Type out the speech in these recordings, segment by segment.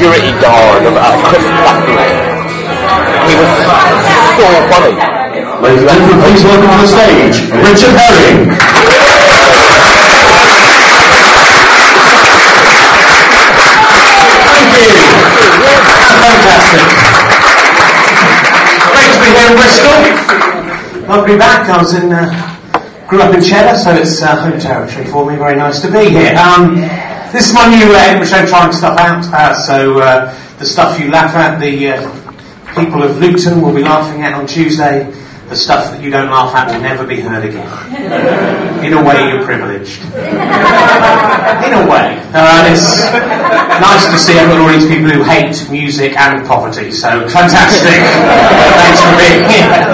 security guard of our Christmas factory. He was so funny. Ladies and gentlemen, please welcome on the stage, Richard Herring. Thank you. Fantastic. Great to be here in Bristol. Love to be back. I was grew up in Cheddar, so it's home territory for me. Very nice to be here. This is my new which I'm trying stuff out. So the stuff you laugh at, the people of Luton will be laughing at on Tuesday. The stuff that you don't laugh at will never be heard again. In a way, you're privileged. In a way. It's nice to see all these people who hate music and poverty. So, fantastic. Thanks for being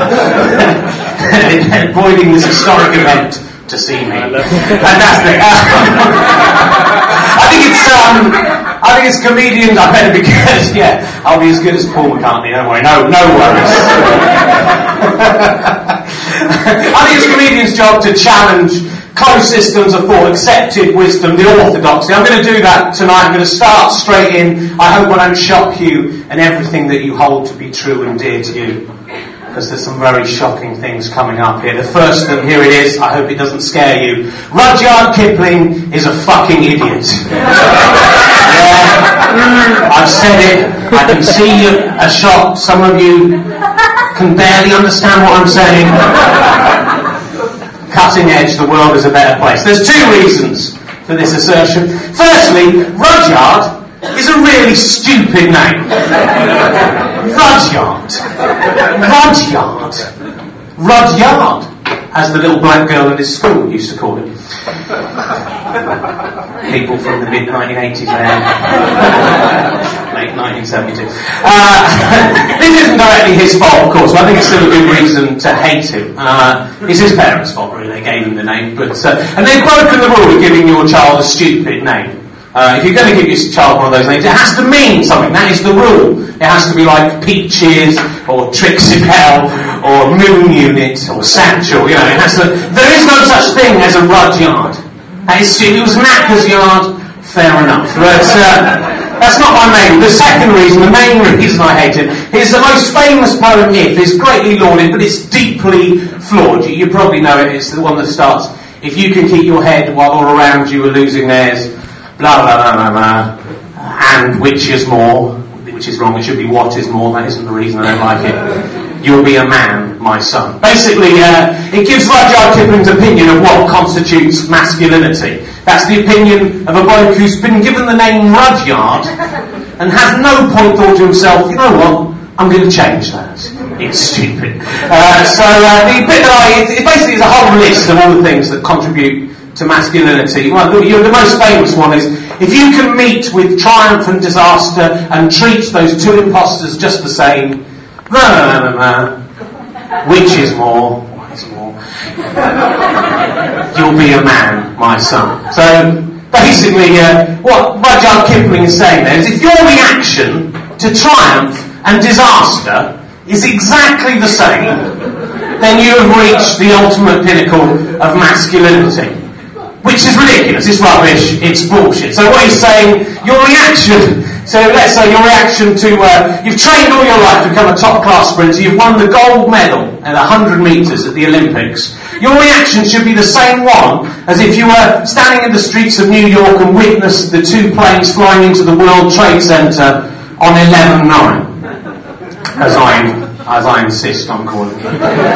here. Avoiding this historic event to see me. Fantastic. I think it's comedians. I better be good. Yeah, I'll be as good as Paul McCartney. Don't worry. No worries. I think it's comedians' job to challenge closed systems of thought, accepted wisdom, the orthodoxy. I'm going to do that tonight. I'm going to start straight in. I hope I don't shock you and everything that you hold to be true and dear to you, because there's some very shocking things coming up here. The first, and here it is, I hope it doesn't scare you. Rudyard Kipling is a fucking idiot. Yeah, I've said it. I can see you are shocked. Some of you can barely understand what I'm saying. Cutting edge, the world is a better place. There's two reasons for this assertion. Firstly, Rudyard is a really stupid name. Rudyard, as the little black girl in his school used to call him. People from the mid-1980s there. Late 1972. This isn't directly his fault, of course, but I think it's still a good reason to hate him. It's his parents' fault, really. They gave him the name. And they've broken the rule of giving your child a stupid name. If you're going to give your child one of those names, it has to mean something. That is the rule. It has to be like Peaches, or Trixie Belle, or Moon Unit, or Satchel. You know, it has to. There is no such thing as a Rudyard. That is stupid. It was Macca's Yard. Fair enough. But that's not my main. The second reason, the main reason I hate it, is the most famous poem. If is greatly lauded, but it's deeply flawed. You probably know it. It's the one that starts, "If you can keep your head while all around you are losing theirs, blah blah blah blah blah, and which is more," which is wrong. It should be "what is more." That isn't the reason I don't like it. "You'll be a man, my son." Basically, it gives Rudyard Kipling's opinion of what constitutes masculinity. That's the opinion of a bloke who's been given the name Rudyard and has no point thought to himself, you know what, I'm going to change that. It's stupid. The bit that it basically is a whole list of all the things that contribute to masculinity. Well, the most famous one is, if you can meet with triumph and disaster and treat those two impostors just the same, which is more? What is more? You'll be a man, my son. So, basically, what Rudyard Kipling is saying there is, if your reaction to triumph and disaster is exactly the same, then you have reached the ultimate pinnacle of masculinity. Which is ridiculous, it's rubbish, it's bullshit. So what he's saying, your reaction, so let's say your reaction to, you've trained all your life to become a top class sprinter, you've won the gold medal at 100 metres at the Olympics. Your reaction should be the same one as if you were standing in the streets of New York and witnessed the two planes flying into the World Trade Center on 11/9. As I insist on calling it.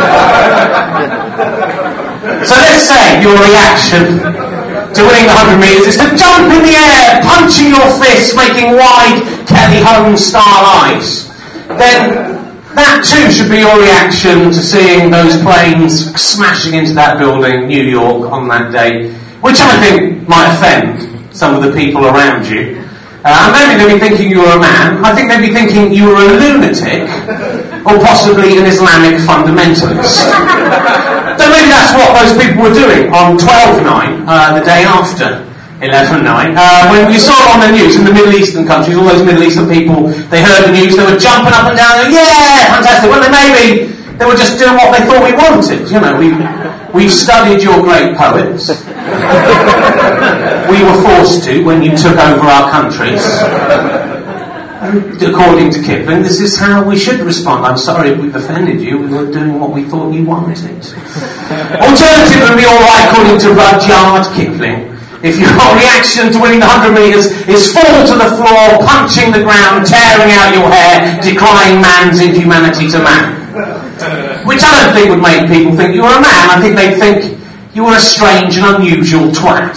So let's say your reaction to winning the 100 metres is to jump in the air, punching your fists, making wide Kelly Holmes style eyes. Then that too should be your reaction to seeing those planes smashing into that building, New York, on that day, which I think might offend some of the people around you. And maybe they'll be thinking you were a man. I think they'd be thinking you were a lunatic, or possibly an Islamic fundamentalist. So maybe that's what those people were doing on 12/9, the day after 11/9. When you saw it on the news in the Middle Eastern countries, all those Middle Eastern people, they heard the news, they were jumping up and down, going, yeah, fantastic. Well, maybe they were just doing what they thought we wanted. You know, we've studied your great poets. We were forced to when you took over our countries. According to Kipling, this is how we should respond. I'm sorry if we've offended you. We were doing what we thought you wanted. Alternative would be alright, according to Rudyard Kipling. If your reaction to winning the 100 metres is fall to the floor, punching the ground, tearing out your hair, decrying man's inhumanity to man. Which I don't think would make people think you were a man. I think they'd think you were a strange and unusual twat.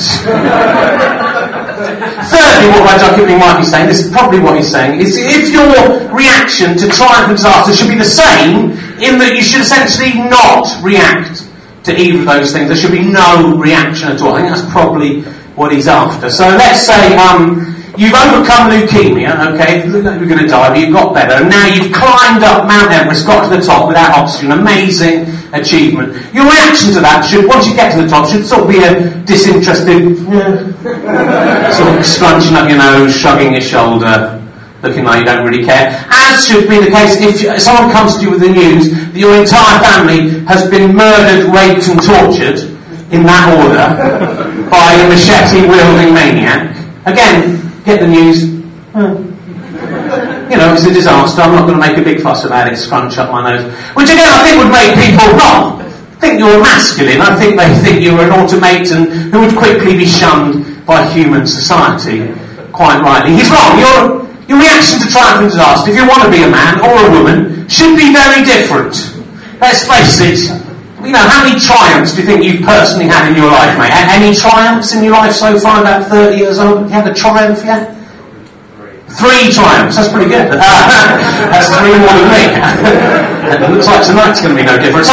Thirdly, what Rudyard Kipling might be saying, this is probably what he's saying, is if your reaction to triumph and disaster should be the same, in that you should essentially not react to either of those things. There should be no reaction at all. I think that's probably what he's after. So let's say you've overcome leukemia, okay, look like you're going to die, but you've got better, and now you've climbed up Mount Everest, got to the top without oxygen, amazing achievement. Your reaction to that should, once you get to the top, should sort of be a disinterested, sort of scrunching up your nose, shrugging your shoulder, looking like you don't really care. As should be the case if someone comes to you with the news that your entire family has been murdered, raped and tortured, in that order, by a machete-wielding maniac. Again, get the news. You know, it's a disaster. I'm not going to make a big fuss about it, scrunch up my nose. Which again, I think would make people not think you're masculine. I think they think you're an automaton who would quickly be shunned by human society. Quite rightly. He's wrong. Your reaction to triumph and disaster, if you want to be a man or a woman, should be very different. Let's face it. You know, how many triumphs do you think you've personally had in your life, mate? Any triumphs in your life so far, about 30 years old? Have you had a triumph yet? 3 triumphs, that's pretty good. That's 3 more than me. It looks like tonight's going to be no different. So,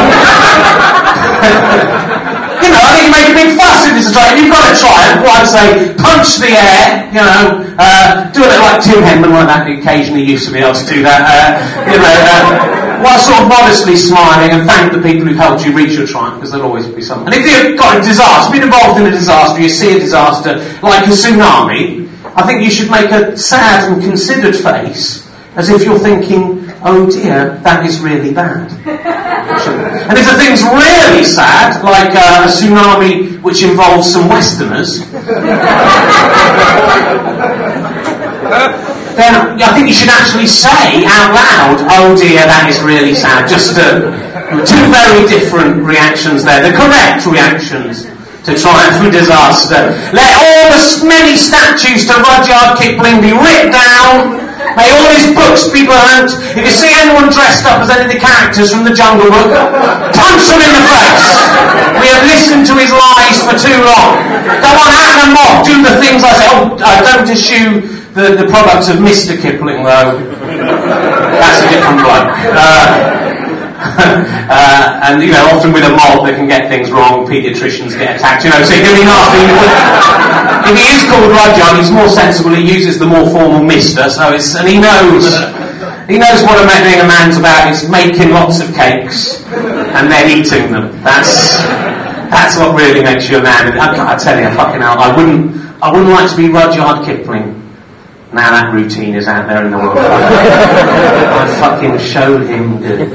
you know, I think you make a big fuss if it's a triumph. If you've got a triumph, well, I'd say punch the air, you know, do a bit like Tim Henman, like that. He occasionally used to be able to do that. While sort of modestly smiling and thank the people who've helped you reach your triumph, because there'll always be something. And if you've got a disaster, been involved in a disaster, you see a disaster like a tsunami, I think you should make a sad and considered face, as if you're thinking, oh dear, that is really bad. And if the thing's really sad, like a tsunami which involves some Westerners, then I think you should actually say out loud, oh dear, that is really sad. Just 2 very different reactions there. The correct reactions to triumph and disaster. Let all the many statues to Rudyard Kipling be ripped down. May all his books be burnt. If you see anyone dressed up as any of the characters from the Jungle Book, punch them in the face. We have listened to his lies for too long. Go on, out and mock, do the things I say. Don't eschew the products of Mr. Kipling, though. That's a different bloke. And, you know, often with a mob they can get things wrong, paediatricians get attacked, you know, so it can be nasty. If he is called Rudyard, he's more sensible, he uses the more formal Mr, so it's, and he knows what being a man's about, is making lots of cakes and then eating them. That's what really makes you a man. I tell you, fucking hell, I wouldn't like to be Rudyard Kipling. Now that routine is out there in the world. I fucking showed him good.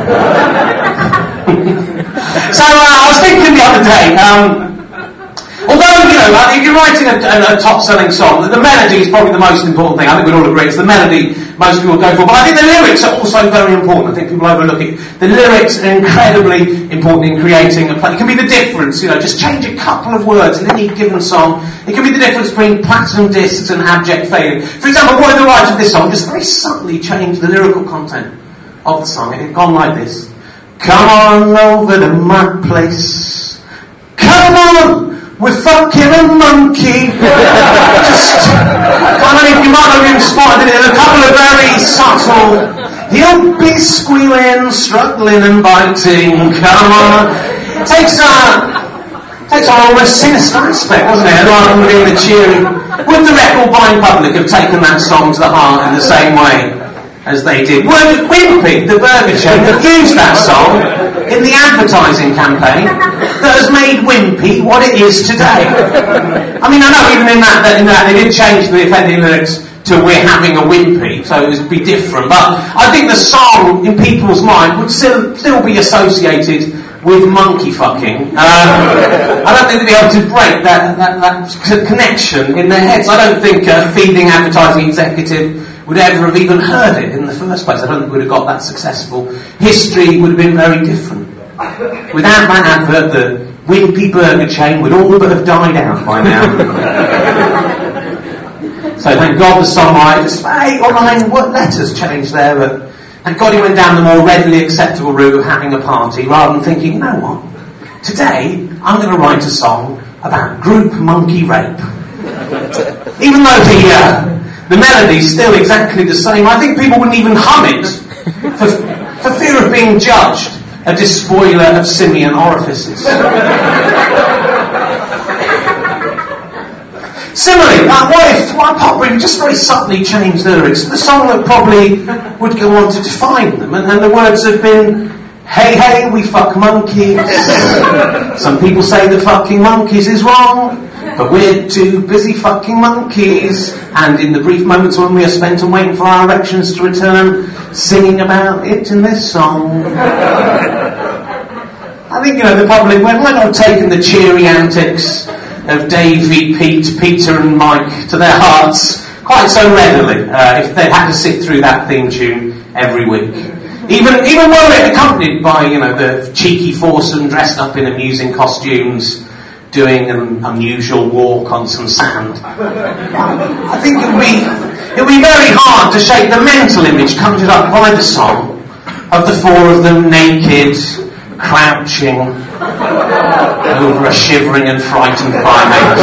So I was thinking the other day, although, you know, if you're writing a top-selling song, the melody is probably the most important thing. I think we'd all agree it's the melody most people go for. But I think the lyrics are also very important. I think people overlook it. The lyrics are incredibly important in creating a play. It can be the difference, you know, just change a couple of words in any given song. It can be the difference between platinum discs and abject failure. For example, one of the writers of this song just very subtly changed the lyrical content of the song. It had gone like this. Come on over to my place. Come on! We're fucking a monkey. Just, I don't know if you might have even spotted it. A couple of very subtle. He'll be squealing, struggling and biting. Come on. It takes on almost sinister aspect, doesn't it? Rather than being the cheery. Would the record-buying public have taken that song to the heart in the same way as they did? Would Wimpy, the burger chain, have used that song in the advertising campaign that has made Wimpy what it is today? I mean, I know even in that they did change the offending lyrics to "We're having a Wimpy," so it would be different. But I think the song, in people's mind, would still be associated with monkey fucking. I don't think they'd be able to break that connection in their heads. I don't think a feeding advertising executive would ever have even heard it in the first place. I don't think we would have got that successful. History would have been very different. Without that advert, the Wimpy burger chain would all but have died out by now. So thank God the songwriter just 8 or 9 letters changed there, but thank God he went down the more readily acceptable route of having a party rather than thinking, you know what, today I'm going to write a song about group monkey rape. Even though the melody's still exactly the same, I think people wouldn't even hum it for fear of being judged a despoiler of simian orifices. Similarly, what if Pop really just very subtly changed the lyrics? The song that probably would go on to define them, and the words have been, hey, hey, we fuck monkeys. Some people say the fucking monkeys is wrong, but we're too busy fucking monkeys. And in the brief moments when we are spent and waiting for our erections to return, singing about it in this song. I think, the public might not have taken the cheery antics of Davey, Pete, Peter and Mike to their hearts quite so readily if they'd had to sit through that theme tune every week. Even were it accompanied by, the cheeky foursome dressed up in amusing costumes doing an unusual walk on some sand. I think it would be very hard to shake the mental image conjured up by the song of the 4 of them naked, crouching over a shivering and frightened primate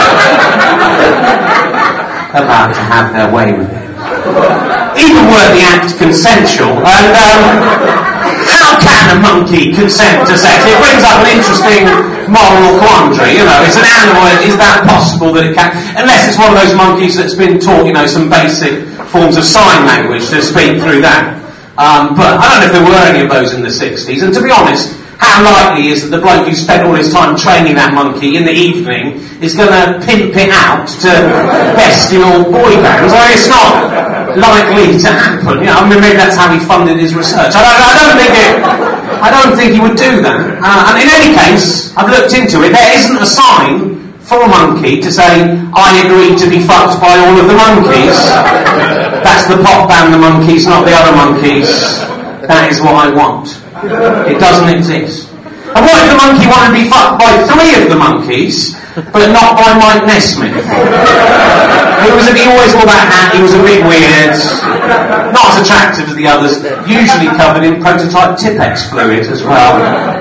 about to have their way with it. Even were the act consensual, and how can a monkey consent to sex? It brings up an interesting moral quandary, it's an animal, is that possible that it can? Unless it's one of those monkeys that's been taught, some basic forms of sign language to speak through that. But I don't know if there were any of those in the 60s, and to be honest, how likely is that the bloke who spent all his time training that monkey in the evening is going to pimp it out to best in all boy bands? It's not likely to happen. Maybe that's how he funded his research. I don't think he would do that. And in any case, I've looked into it. There isn't a sign for a monkey to say, I agree to be fucked by all of the monkeys. That's the pop band, the Monkeys, not the other monkeys. That is what I want. It doesn't exist. And what if the monkey wanted to be fucked by 3 of the monkeys, but not by Mike Nesmith? He always wore that hat, he was a bit weird, not as attractive as the others, usually covered in prototype Tipex fluid as well.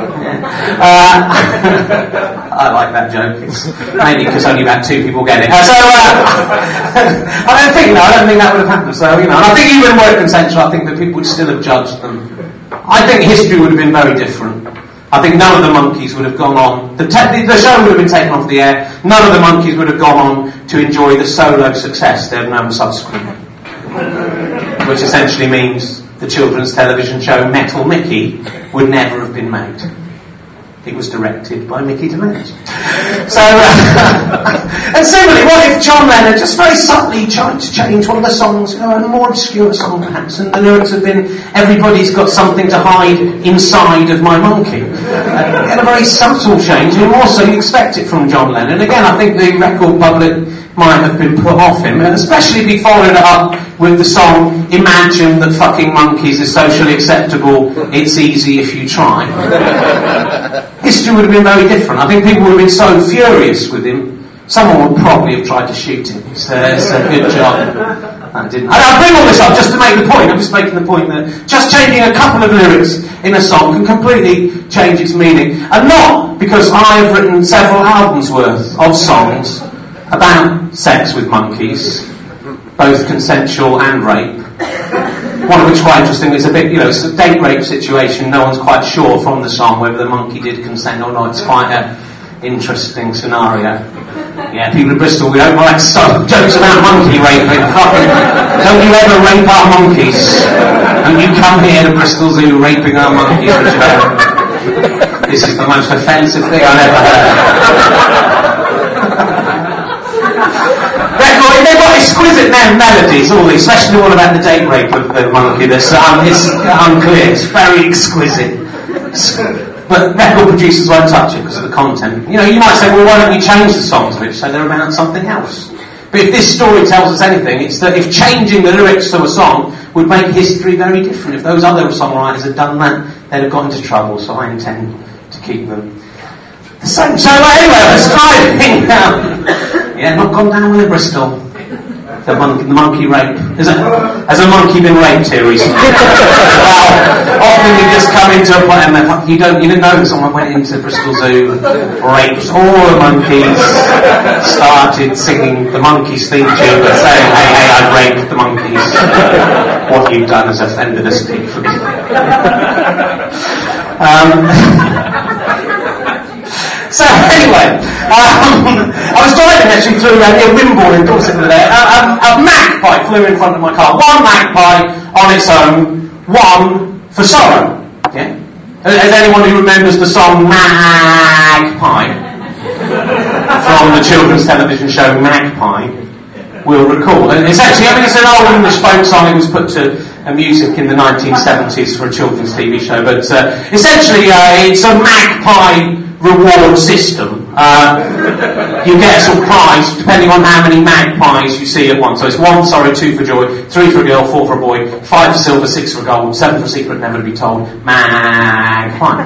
I like that joke. It's maybe because only about 2 people get it. I don't think that would have happened. So, and I think even were it consensual, I think that people would still have judged them. I think history would have been very different. I think none of the monkeys would have gone on. The show would have been taken off the air. None of the monkeys would have gone on to enjoy the solo success they've known subsequently. Which essentially means the children's television show Metal Mickey would never have been made. It was directed by Mickey DeMange. So, and similarly, what if John Lennon just very subtly tried to change one of the songs, a more obscure song perhaps, and the lyrics have been, everybody's got something to hide inside of my monkey. And a very subtle change, and more so you expect it from John Lennon. Again, I think the record public might have been put off him, and especially if he followed it up with the song Imagine That Fucking Monkeys Is Socially Acceptable, It's Easy If You Try. History would have been very different. I think people would have been so furious with him, someone would probably have tried to shoot him. It's a good job. I bring all this up just to make the point. I'm just making the point that just changing a couple of lyrics in a song can completely change its meaning. And not because I've written several albums worth of songs about sex with monkeys, both consensual and rape. One of which, quite interesting, is a bit, it's a date rape situation. No one's quite sure from the song whether the monkey did consent or not. It's quite an interesting scenario. Yeah, people in Bristol, we don't like stuff, jokes about monkey raping. Don't you ever rape our monkeys? And you come here to Bristol Zoo raping our monkeys, This is the most offensive thing I've ever heard. They've got exquisite melodies, all these, especially the one about the date rape of the monkey. It's unclear, it's very exquisite. But record producers won't touch it because of the content. You might say, well, why don't we change the songs which say they're about something else? But if this story tells us anything, it's that if changing the lyrics to a song would make history very different, if those other songwriters had done that, they'd have got into trouble, so I intend to keep them the same. So anyway, let's driving not gone down well in Bristol. The monkey rape. Has a monkey been raped here recently? Well, often you just come into a point and you didn't know that someone went into Bristol Zoo, raped all the monkeys, started singing the monkeys' theme tune, but saying, hey, I raped the monkeys. What you've done has offended us deeply. So anyway, I was driving actually through near Wimborne in Dorset the other day. A magpie flew in front of my car. One magpie on its own, one for sorrow. Yeah? As anyone who remembers the song Magpie from the children's television show Magpie will recall. And it's actually, it's an old English folk song. It was put to music in the 1970s for a children's TV show. But essentially, it's a magpie reward system. You get a sort of prize depending on how many magpies you see at once. So it's 1 sorrow, 2 for joy, 3 for a girl, 4 for a boy, 5 for silver, 6 for gold, 7 for a secret never to be told. Magpie.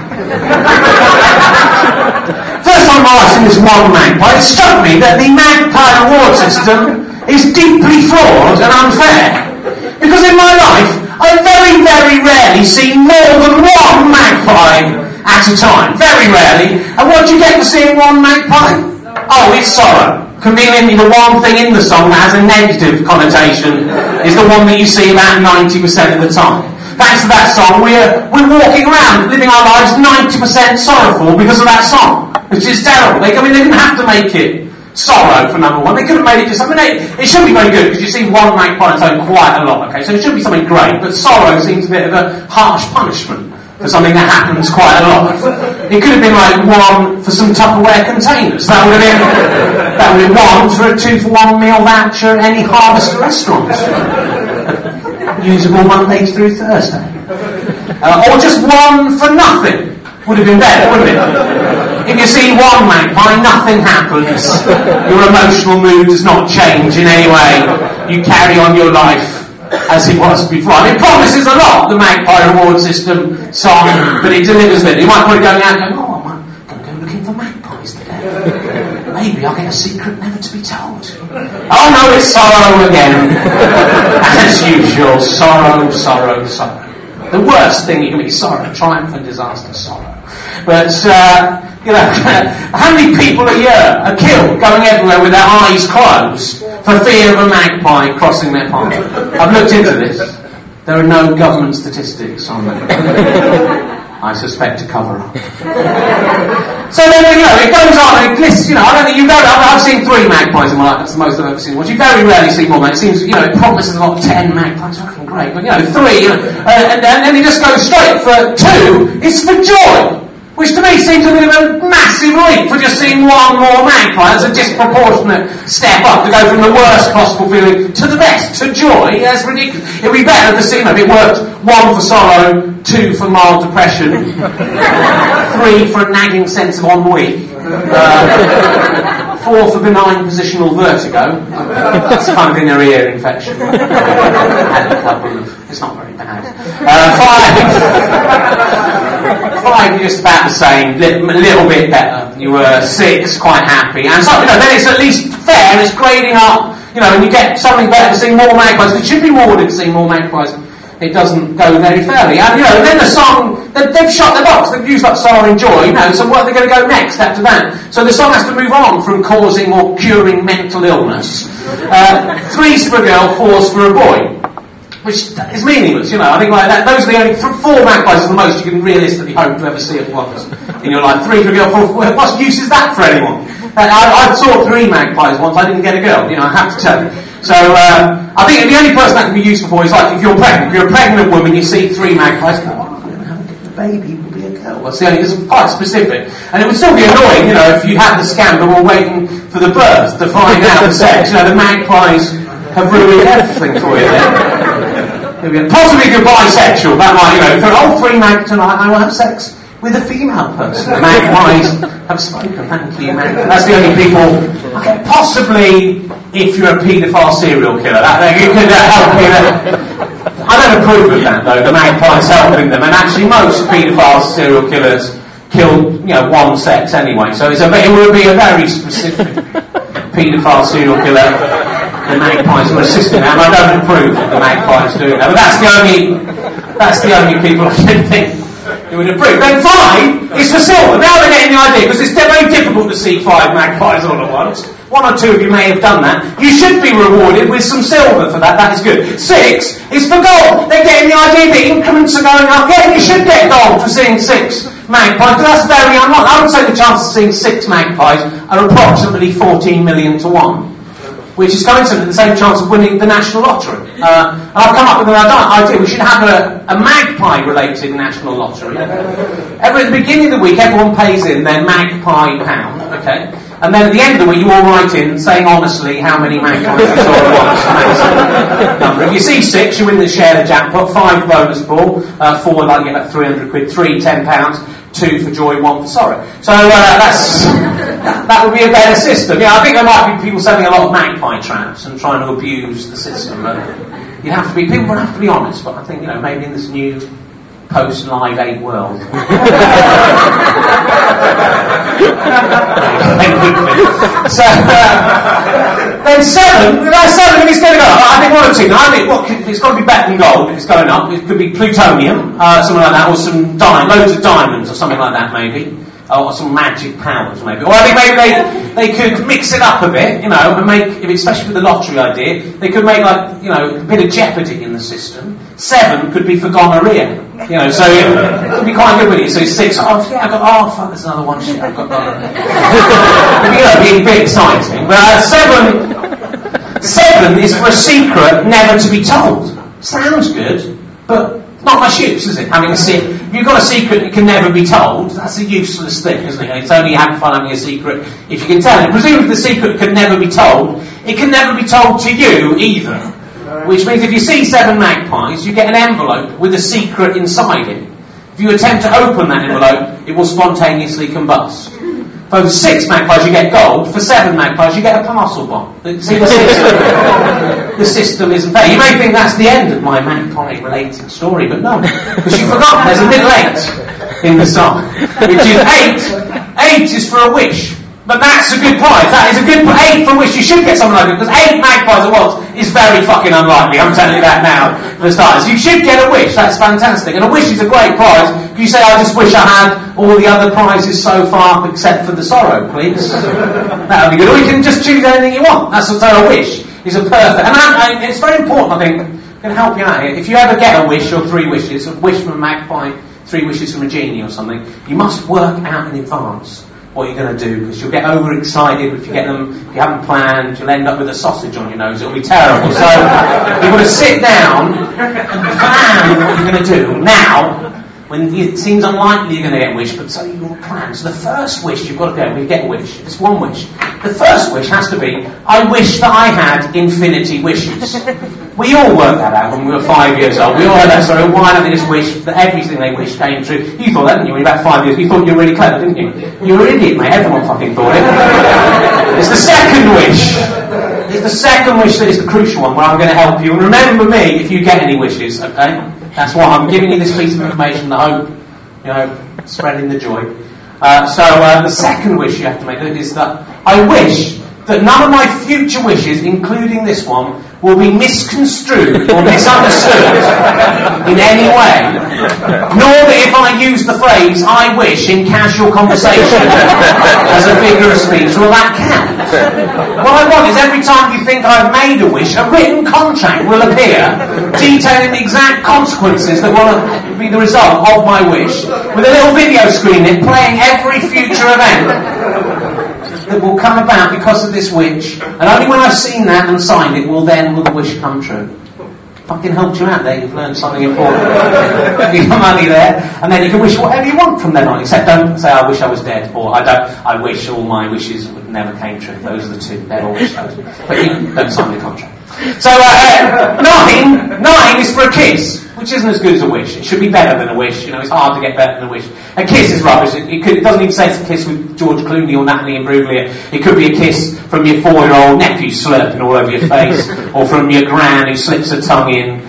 First time I seen this one magpie, it struck me that the magpie reward system is deeply flawed and unfair. Because in my life, I very, very rarely see more than one magpie at a time, very rarely. And what do you get for seeing one magpie? Oh, it's sorrow. Conveniently, the one thing in the song that has a negative connotation is the one that you see about 90% of the time. Thanks to that song, we're walking around, living our lives 90% sorrowful because of that song, which is terrible. They didn't have to make it sorrow for number one. They could have made it just something. It should be very good because you see one magpie on its own quite a lot. Okay, so it should be something great, but sorrow seems a bit of a harsh punishment for something that happens quite a lot. It could have been like 1 for some Tupperware containers. That would have been 1 for a 2 for 1 meal voucher at any Harvester restaurant. Usable Mondays through Thursday. Or just 1 for nothing. Would have been better, wouldn't it? If you see one magpie, nothing happens. Your emotional mood does not change in any way. You carry on your life as it was before. It promises a lot, the magpie reward system song, but it delivers little. You might put it going out and go, I'm going to go looking for magpies today. Maybe I'll get a secret never to be told. Oh no, it's sorrow again. As usual, sorrow, sorrow, sorrow. The worst thing you can be, sorrow, triumph and disaster, sorrow. But, how many people a year are killed going everywhere with their eyes closed for fear of a magpie crossing their path? I've looked into this. There are no government statistics on that. I suspect a cover-up. So then, it goes on, it lists, I don't think I've seen 3 magpies in my life, that's the most I've ever seen. Well, you very rarely see more than that. It seems, it promises a lot, 10 magpies, fucking great, but 3, and then it just goes straight for 2, it's for joy. Which to me seems a bit of a massive leap for just seeing 1 more magpie. That's a disproportionate step up to go from the worst possible feeling to the best, to joy. That's ridiculous. It would be better to see if it worked 1 for sorrow, 2 for mild depression, 3 for a nagging sense of ennui, 4 for benign positional vertigo. That's kind of in their ear infection. It's not very bad. 5, you're just about the same, a little bit better. You were 6, quite happy. And so, then it's at least fair, it's grading up, and you get something better to see more magpies. It should be rewarded to see more magpies. It doesn't go very fairly. And, then the song, they've shot the box, they've used up sorrow and joy, so what are they going to go next after that? So the song has to move on from causing or curing mental illness. 3's for a girl, 4's for a boy. Which is meaningless, I think like that. Those are the only 4 magpies are the most you can realistically hope to ever see at once in your life. 3 for a girl, 4 for what use is that for anyone? I saw 3 magpies once. I didn't get a girl. I have to tell you. So I think the only person that can be useful for is like if you're pregnant. If you're a pregnant woman, you see 3 magpies. Go, I'm going to have a baby. It will be a girl. That's the only. It's quite specific, and it would still be annoying, if you had the scandal while waiting for the birth to find out the sex. The magpies have ruined everything for you. Possibly if you're bisexual, that might, if they're all 3 mags tonight, I will have sex with a female person. The magpies have spoken. Thank you, magpies. That's the only people. Okay, possibly if you're a paedophile serial killer, you could help me. I don't approve of that though. The magpies helping them, and actually most paedophile serial killers kill, one sex anyway. So it would be a very specific paedophile serial killer. The magpies were assisting them. I don't approve of the magpies doing that, but that's the only people I should think who would approve. Then 5 is for silver. Now they're getting the idea, because it's very difficult to see 5 magpies all at once. 1 or 2 of you may have done that. You should be rewarded with some silver for that. That is good. 6 is for gold. They're getting the idea that increments are going up. Yeah, you should get gold for seeing 6 magpies, but that's very unlikely. I would say the chances of seeing 6 magpies are approximately 14 million to 1. Which is coincident with the same chance of winning the national lottery. And I've come up with an idea. We should have a magpie-related national lottery. At the beginning of the week, everyone pays in their magpie pound, okay? And then at the end of the week, you all write in saying honestly how many magpies you saw at once. Number. If you see 6, you win the share the jackpot. 5 bonus ball. 4, like you get about 300 quid. 3, £10. 2 for joy, 1 for sorrow. So that would be a better system. I think there might be people setting a lot of magpie traps and trying to abuse the system. People would have to be honest, but I think, maybe in this new post-Live 8 world. So, then 7 is going to go up. I think 1 or 2. I think it's got to be better than gold if it's going up. It could be plutonium, something like that, or some loads of diamonds or something like that maybe. Or some magic powers maybe. Or I think maybe they could mix it up a bit, and make, especially with the lottery idea, they could make a bit of jeopardy in the system. 7 could be for gonorrhea. So it would be quite good with it. So 6, fuck, there's another one, shit, I've got gonorrhea. It'd be a bit exciting. But 7 is for a secret never to be told. Sounds good, but not much use, is it? If you've got a secret that can never be told, that's a useless thing, isn't it? It's only having fun having a secret if you can tell it. Presumably the secret can never be told. It can never be told to you either. Which means if you see 7 magpies, you get an envelope with a secret inside it. If you attempt to open that envelope, it will spontaneously combust. For 6 magpies you get gold, for 7 magpies you get a parcel bomb. See, the system isn't fair. You may think that's the end of my magpie-related story, but no. Because you've forgotten there's a middle 8 in the song, which is 8. 8 is for a wish. But that's a good prize. That is a good 8 for which you should get something like it, because 8 magpies at once is very fucking unlikely. I'm telling you that now for starters. You should get a wish. That's fantastic. And a wish is a great prize. You say, I just wish I had all the other prizes so far except for the sorrow, please. That would be good. Or you can just choose anything you want. That's a wish. Is a perfect. And it's very important, I think. I'm going to help you out here. If you ever get a wish or 3 wishes, a wish from a magpie, 3 wishes from a genie or something, you must work out in advance what you're going to do, because you'll get overexcited if you haven't planned, you'll end up with a sausage on your nose. It'll be terrible. So you've got to sit down and plan what you're going to do now, when it seems unlikely you're going to get a wish, but so you've got to plan. So the first wish you've got to go, when you get a wish, it's 1 wish. The first wish has to be, I wish that I had infinity wishes. We all worked that out when we were 5 years old. We all had that story. Why don't they just wish that everything they wished came true? You thought that, didn't you, when you were about 5 years? You thought you were really clever, didn't you? You were an idiot, mate. Everyone fucking thought it. It's the second wish. It's the second wish that is the crucial one, where I'm going to help you. And remember me if you get any wishes, okay? That's why I'm giving you this piece of information, the hope, spreading the joy. So the second wish you have to make is that I wish that none of my future wishes, including this one, will be misconstrued or misunderstood in any way, nor that if I use the phrase I wish in casual conversation as a figure of speech, will that count? What I want is every time you think I've made a wish, a written contract will appear detailing the exact consequences that will be the result of my wish, with a little video screen in playing every future event that will come about because of this wish, and only when I've seen that and signed it will the wish come true. Fucking helped you out there, you've learned something important. You've got money there, and then you can wish whatever you want from then on, except don't say I wish I was dead, or I wish all my wishes would never came true. Those are the 2, they're all wishes. But you don't sign the contract. So 9 is for a kiss. which isn't as good as a wish. It should be better than a wish. It's hard to get better than a wish. A kiss is rubbish. It doesn't even say it's a kiss with George Clooney or Natalie Imbruglia. It could be a kiss from your 4-year-old nephew slurping all over your face, or from your gran who slips her tongue in.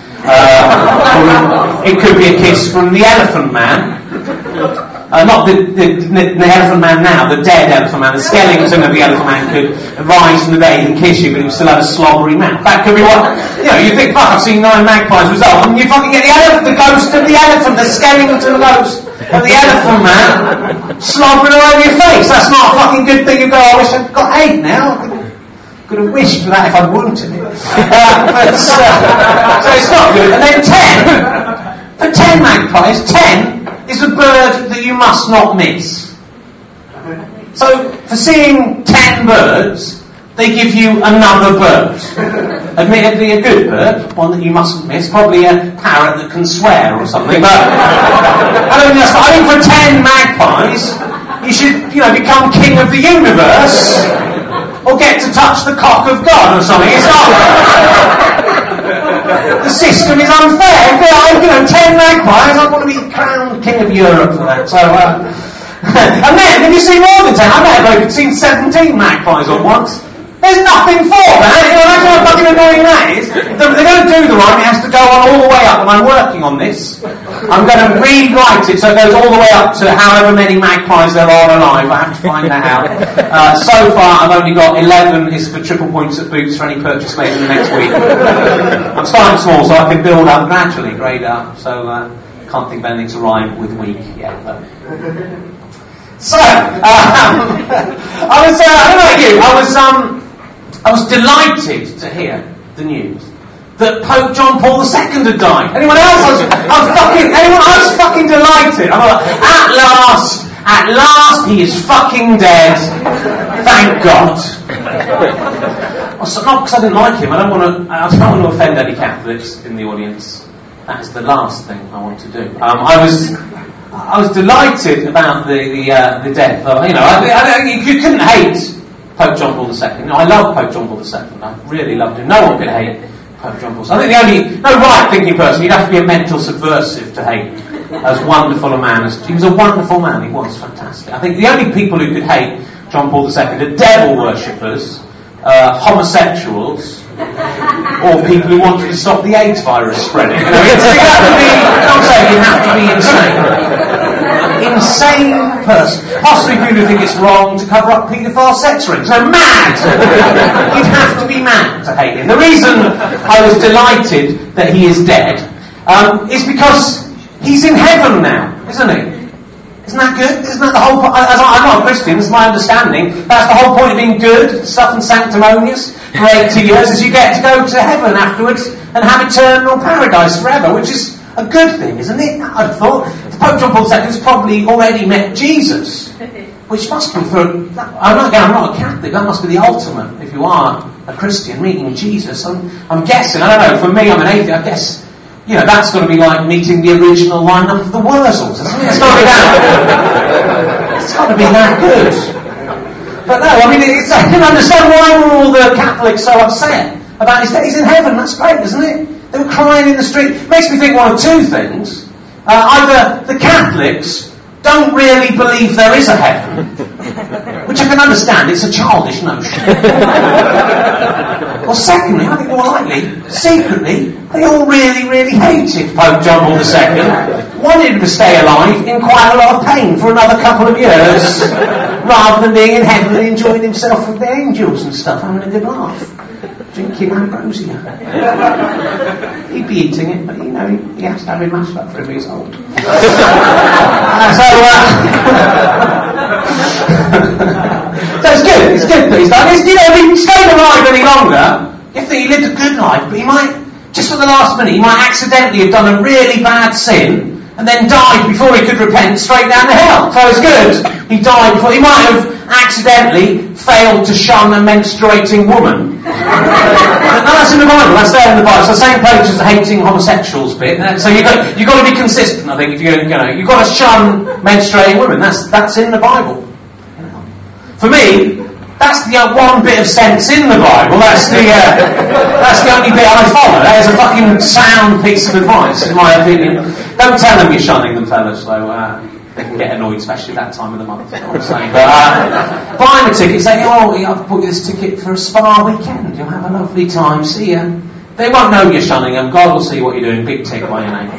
It could be a kiss from the Elephant Man. Not the Elephant Man now, the dead Elephant Man. The skeleton of the Elephant Man could rise from the dead and kiss you, but he would still have a slobbery mouth. That could be what, you think, fuck, I've seen 9 magpies result, and you fucking get the ghost of the elephant, the skeleton ghost of the Elephant Man, slobbering all over your face. That's not a fucking good thing. You go, I wish I'd got 8 now. Could have wished for that if I'd wanted it. So it's not good. And then 10, for 10 magpies, 10 is a bird that you must not miss. So, for seeing 10 birds, they give you another bird. Admittedly a good bird, one that you mustn't miss, probably a parrot that can swear or something, but I think for 10 magpies, you should, become king of the universe, or get to touch the cock of God or something. It's not... The system is unfair. 10 magpies, I want to be crowned king of Europe for that. So, and then, if you see more than 10, I bet if I've seen 17 magpies at once. There's nothing for that. That's how fucking annoying that is. If they're going to do the rhyme, it has to go on all the way up, and I'm working on this. I'm going to rewrite it so it goes all the way up to however many magpies there are alive. I have to find that out. So far, I've only got 11 is for triple points at Boots for any purchase made in the next week. I'm starting small, so I can build up gradually, grade up. So, can't think of anything to rhyme with week yet, though. So, I don't know about you, I was delighted to hear the news that Pope John Paul II had died. Anyone else? I was fucking delighted. I'm like, at last he is fucking dead. Thank God. Not because I didn't like him. I don't want to offend any Catholics in the audience. That is the last thing I want to do. I was delighted about the death. You couldn't hate Pope John Paul II. I love Pope John Paul II. I really loved him. No one could hate Pope John Paul II. I think no right-thinking person, you'd have to be a mental subversive to hate as wonderful a man as... He was a wonderful man, he was fantastic. I think the only people who could hate John Paul II are devil worshippers, homosexuals, or people who wanted to stop the AIDS virus spreading. I'm saying you have to be insane person. Possibly people who think it's wrong to cover up paedophile sex rings. They're mad! You'd have to be mad to hate him. The reason I was delighted that he is dead is because he's in heaven now, isn't he? Isn't that good? Isn't that the whole point? I'm not a Christian, it's my understanding. That's the whole point of being good, stuff and sanctimonious for 80 years, is you get to go to heaven afterwards and have eternal paradise forever, which is a good thing, isn't it? I'd thought. Pope John Paul II has probably already met Jesus, which must be for... I'm not a Catholic, that must be the ultimate, if you are a Christian, meeting Jesus. I'm guessing, I don't know, for me, I'm an atheist, I guess... that's got to be like meeting the original lineup of the Wurzels. It's got to be that. It's got to be that good. But no, I can understand why were all the Catholics so upset about his death. He's in heaven, that's great, isn't it? They were crying in the street. Makes me think one of two things. Either the Catholics don't really believe there is a heaven, which I can understand, it's a childish notion. Or secondly, I think more likely, secretly, they all really, really hated Pope John Paul II, wanted him to stay alive in quite a lot of pain for another couple of years, rather than being in heaven and enjoying himself with the angels and stuff, having a good laugh, drinking ambrosia. He'd be eating it, but he has to have it mashed up for him, he's old. So it's good that he's done. If he stayed alive any longer, you think he lived a good life, but he might, just for the last minute, he might accidentally have done a really bad sin and then died before he could repent straight down to hell. So it's good. He died before. He might have accidentally failed to shun a menstruating woman. No, that's in the Bible. That's there in the Bible. It's the same page as the hating homosexuals bit. So you've got to be consistent. I think if you've got to shun menstruating women. That's in the Bible. For me, That's the one bit of sense in the Bible. That's the only bit I follow. That is a fucking sound piece of advice, in my opinion. Don't tell them you're shunning them, fellas, so they can get annoyed, especially that time of the month. You know what I'm saying? But buy them a ticket, say, I've bought you this ticket for a spa weekend. You'll have a lovely time. See ya. They won't know you're shunning them. God will see what you're doing. Big tick by your name.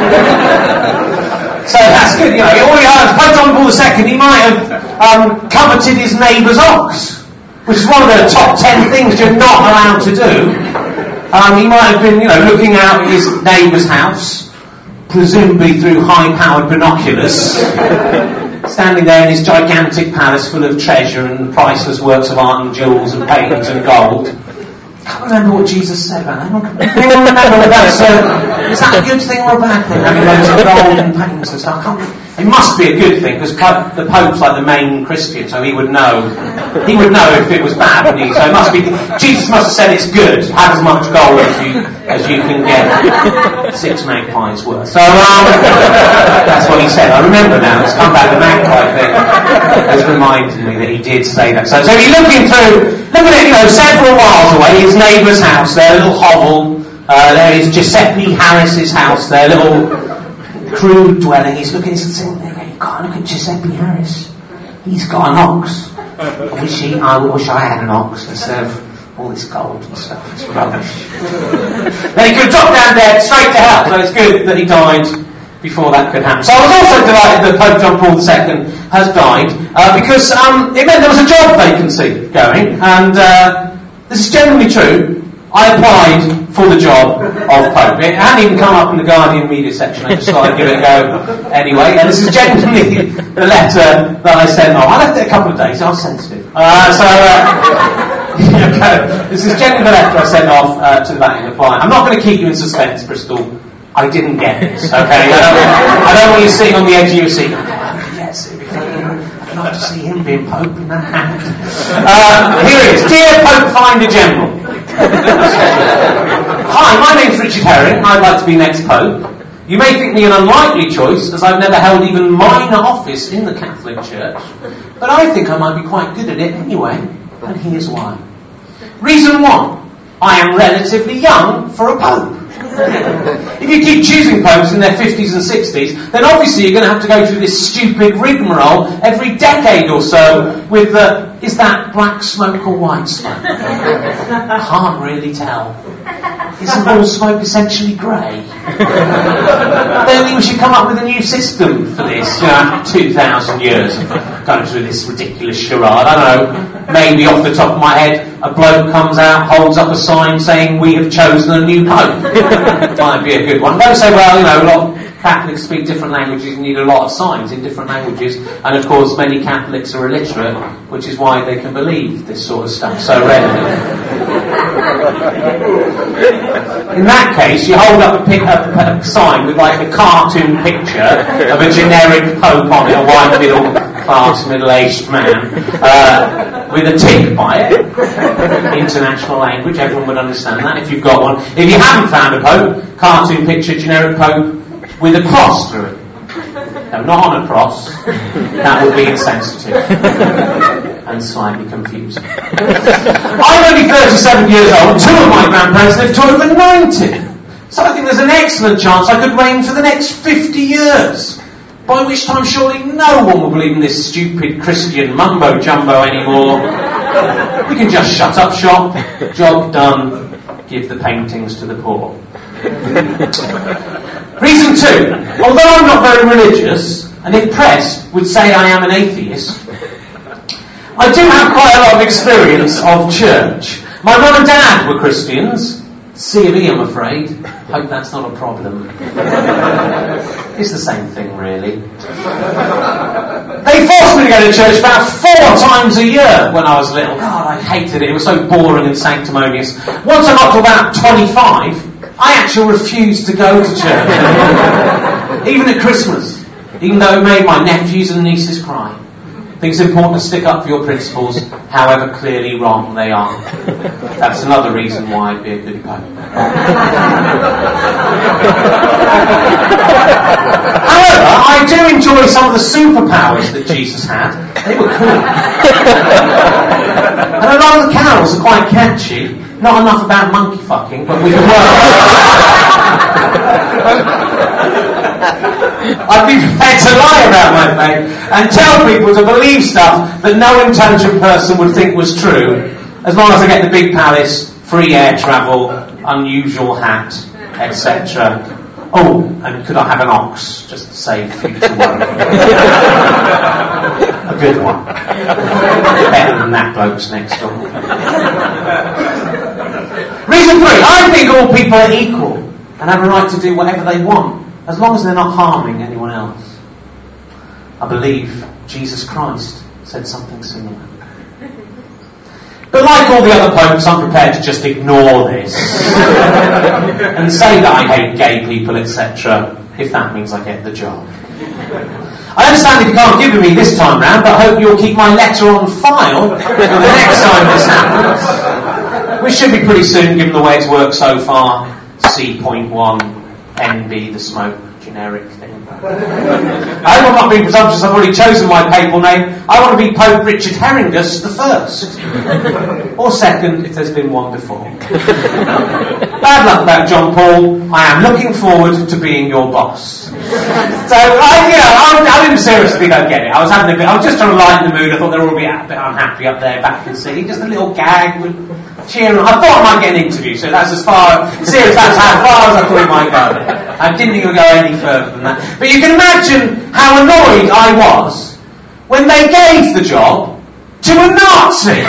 So that's good, you know. All he heard, Pope John Paul II, he might have coveted his neighbour's ox, which is one of the top 10 things you're not allowed to do. He might have been, looking out at his neighbour's house, presumably through high-powered binoculars, standing there in his gigantic palace full of treasure and priceless works of art and jewels and paintings and gold. I can't remember what Jesus said about that. Anyone remember what that said? Is that a good thing or a bad thing? Having loads of gold and paintings and stuff. It must be a good thing because the Pope's like the main Christian, so he would know. He would know if it was bad, wouldn't he? So it must be. Jesus must have said it's good. Have as much gold as you can get. 6 magpies worth. So that's what he said. I remember now. It's come back. The magpie thing has reminded me that he did say that. So he's looking at it, several miles away. His neighbour's house, their little hovel. There is Giuseppe Harris's house, their little crude dwelling. He's looking and saying, "You can't look at Giuseppe Harris. He's got an ox. I wish I had an ox instead of all this gold and stuff. It's rubbish." Then he could drop down dead straight to hell. So it's good that he died before that could happen. So I was also delighted that Pope John Paul II has died because it meant there was a job vacancy going, and this is genuinely true. I applied for the job of Pope. It hadn't even come up in the Guardian media section. I just thought I'd give it a go anyway. And this is genuinely the letter that I sent off. I left it a couple of days. I was sensitive. This is genuinely the letter I sent off to the Vatican applying. I'm not going to keep you in suspense, Bristol. I didn't get this. Okay. I don't want you sitting on the edge of your seat. Yes, I'd love to see him being Pope in that hand. Here it is. Dear Pope Finder General. Hi, my name's Richard Herring. I'd like to be next Pope. You may think me an unlikely choice, as I've never held even minor office in the Catholic Church, but I think I might be quite good at it anyway, and here's why. Reason 1. I am relatively young for a Pope. If you keep choosing popes in their 50s and 60s, then obviously you're going to have to go through this stupid rigmarole every decade or so with is that black smoke or white smoke? Can't really tell. Isn't all smoke essentially grey? I don't think we should come up with a new system for this, 2,000 years of going through this ridiculous charade. I don't know, maybe off the top of my head, a bloke comes out, holds up a sign saying, "We have chosen a new Pope." Might be a good one. Don't say, well, a lot of Catholics speak different languages and need a lot of signs in different languages, and of course many Catholics are illiterate, which is why they can believe this sort of stuff so readily. In that case, you hold up a sign with like a cartoon picture of a generic Pope on it, a white middle-class, middle-aged man, with a tick by it. International language, everyone would understand that if you've got one. If you haven't found a Pope, cartoon picture, generic Pope, with a cross through it. No, not on a cross. That would be insensitive and slightly confusing. I'm only 37 years old. 2 of my grandparents lived to over 90. So I think there's an excellent chance I could reign for the next 50 years. By which time surely no one will believe in this stupid Christian mumbo-jumbo anymore. We can just shut up shop, job done, give the paintings to the poor. Reason 2. Although I'm not very religious, and if pressed would say I am an atheist, I do have quite a lot of experience of church. My mum and dad were Christians. C of E, I'm afraid. Hope that's not a problem. It's the same thing, really. They forced me to go to church about 4 times a year when I was little. God, I hated it. It was so boring and sanctimonious. Once I got to about 25, I actually refused to go to church. Even at Christmas. Even though it made my nephews and nieces cry. I think it's important to stick up for your principles, however clearly wrong they are. That's another reason why I'd be a good Pope. However, I do enjoy some of the superpowers that Jesus had. They were cool. And a lot of the carols are quite catchy. Not enough about monkey fucking, but we can work. I'd be prepared to lie about my faith and tell people to believe stuff that no intelligent person would think was true, as long as I get the big palace, free air travel, unusual hat, etc. Oh, and could I have an ox, just to save future worry? A good one. Better than that bloke's next door. Reason 3, I think all people are equal and have a right to do whatever they want, as long as they're not harming anyone else. I believe Jesus Christ said something similar. But like all the other popes, I'm prepared to just ignore this and say that I hate gay people, etc., if that means I get the job. I understand if you can't give it me this time round, but I hope you'll keep my letter on file for the next time this happens. Which should be pretty soon, given the way it's worked so far. C.1, NB, the smoke, generic thing. I hope I'm not being presumptuous, I've already chosen my papal name. I want to be Pope Richard Herringus the First. Or second, if there's been one before. Bad luck about John Paul. I am looking forward to being your boss. So, I didn't seriously don't get it. I was just trying to lighten the mood. I thought they were all a bit unhappy up there back in the city. Just a little gag with cheering. I thought I might get an interview, so that's as far as I thought it might go. I didn't think it would go any further than that. But you can imagine how annoyed I was when they gave the job to a Nazi.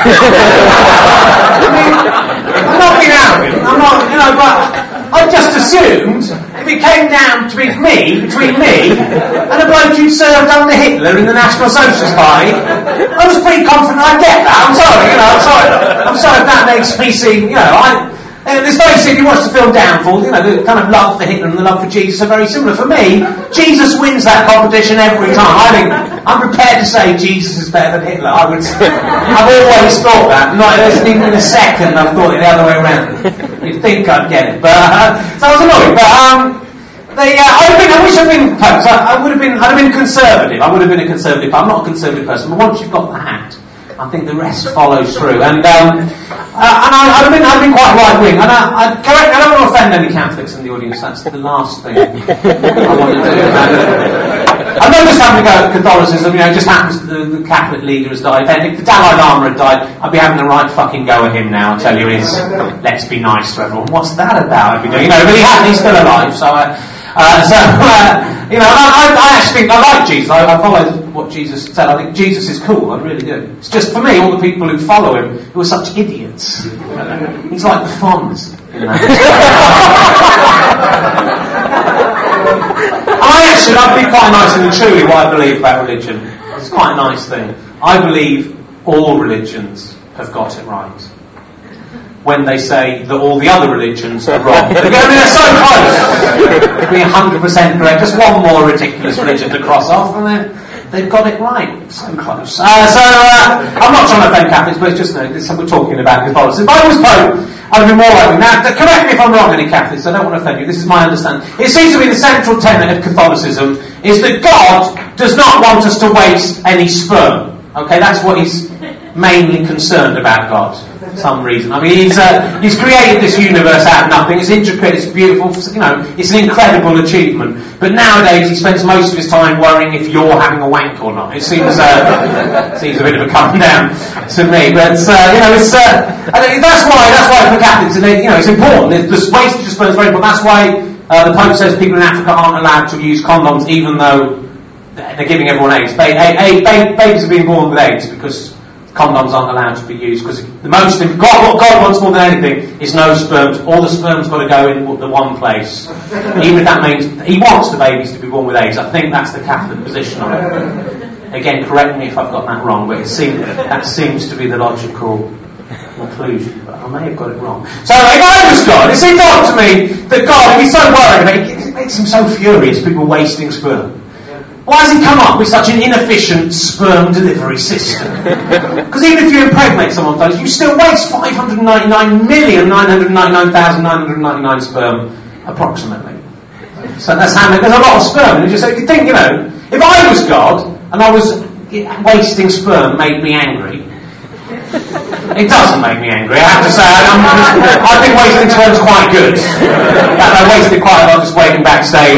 I mean, I'm not being arrogant. I'm not, but I just assumed if it came down to between me and a bloke who'd served under Hitler in the National Socialist Party, I was pretty confident I'd get that. I'm sorry if that makes me seem, let's face it, if you watch the film Downfall, the kind of love for Hitler and the love for Jesus are very similar. For me, Jesus wins that competition every time. I think I'm prepared to say Jesus is better than Hitler. I've always thought that. Not even in a second I've thought it the other way around. You'd think I'd get it. But so I was annoyed. But I wish I'd been Pope. I'd have been conservative. I would have been a conservative. I'm not a conservative person, but once you've got the hat, I think the rest follows through. And I'd have been quite right wing. And I don't want to offend any Catholics in the audience. That's the last thing I want to do. I'm not just having to go at Catholicism. It just happens that the Catholic leader has died. If the Dalai Lama had died, I'd be having the right fucking go at him now. I tell you, it's let's be nice to everyone. What's that about? I'd be doing, but he's still alive. So I actually think I like Jesus. I follow what Jesus said. I think Jesus is cool. I really do. It's just for me, all the people who follow him who are such idiots. He's like the Fonz in that. I'd be quite nice and truly what I believe about religion. It's quite a nice thing. I believe all religions have got it right. When they say that all the other religions are wrong. They're so close to being 100% correct. Just one more ridiculous religion to cross off, and then they've got it right. So close. I'm not trying to offend Catholics, but it's just we're talking about Catholicism. If I was Pope, I'd be more open. Now, correct me if I'm wrong, any Catholics, I don't want to offend you. This is my understanding. It seems to be the central tenet of Catholicism is that God does not want us to waste any sperm. Okay, that's what he's mainly concerned about, God. For some reason. I mean, he's created this universe out of nothing. It's intricate, it's beautiful, it's an incredible achievement. But nowadays he spends most of his time worrying if you're having a wank or not. It seems a bit of a come down to me. But I think that's why for Catholics, it's important. The wastage of sperm is very important. That's why the Pope says people in Africa aren't allowed to use condoms, even though they're giving everyone AIDS. Babies are being born with AIDS because condoms aren't allowed to be used, because what God wants more than anything is no sperms. All the sperm's got to go in the one place, even if that means he wants the babies to be born with AIDS. I think that's the Catholic position on it. Again, correct me if I've got that wrong, but that seems to be the logical conclusion, but I may have got it wrong. So if I was God, it seems odd to me that God, if he's so worried about it makes him so furious, people wasting sperm. Why has he come up with such an inefficient sperm delivery system? Because even if you impregnate someone, you still waste 599,999,999 sperm, approximately. So that's how there's a lot of sperm. So you think, if I was God and I was wasting sperm made me angry. It doesn't make me angry, I have to say. I think wasting sperm's quite good. I wasted quite a lot just waiting backstage.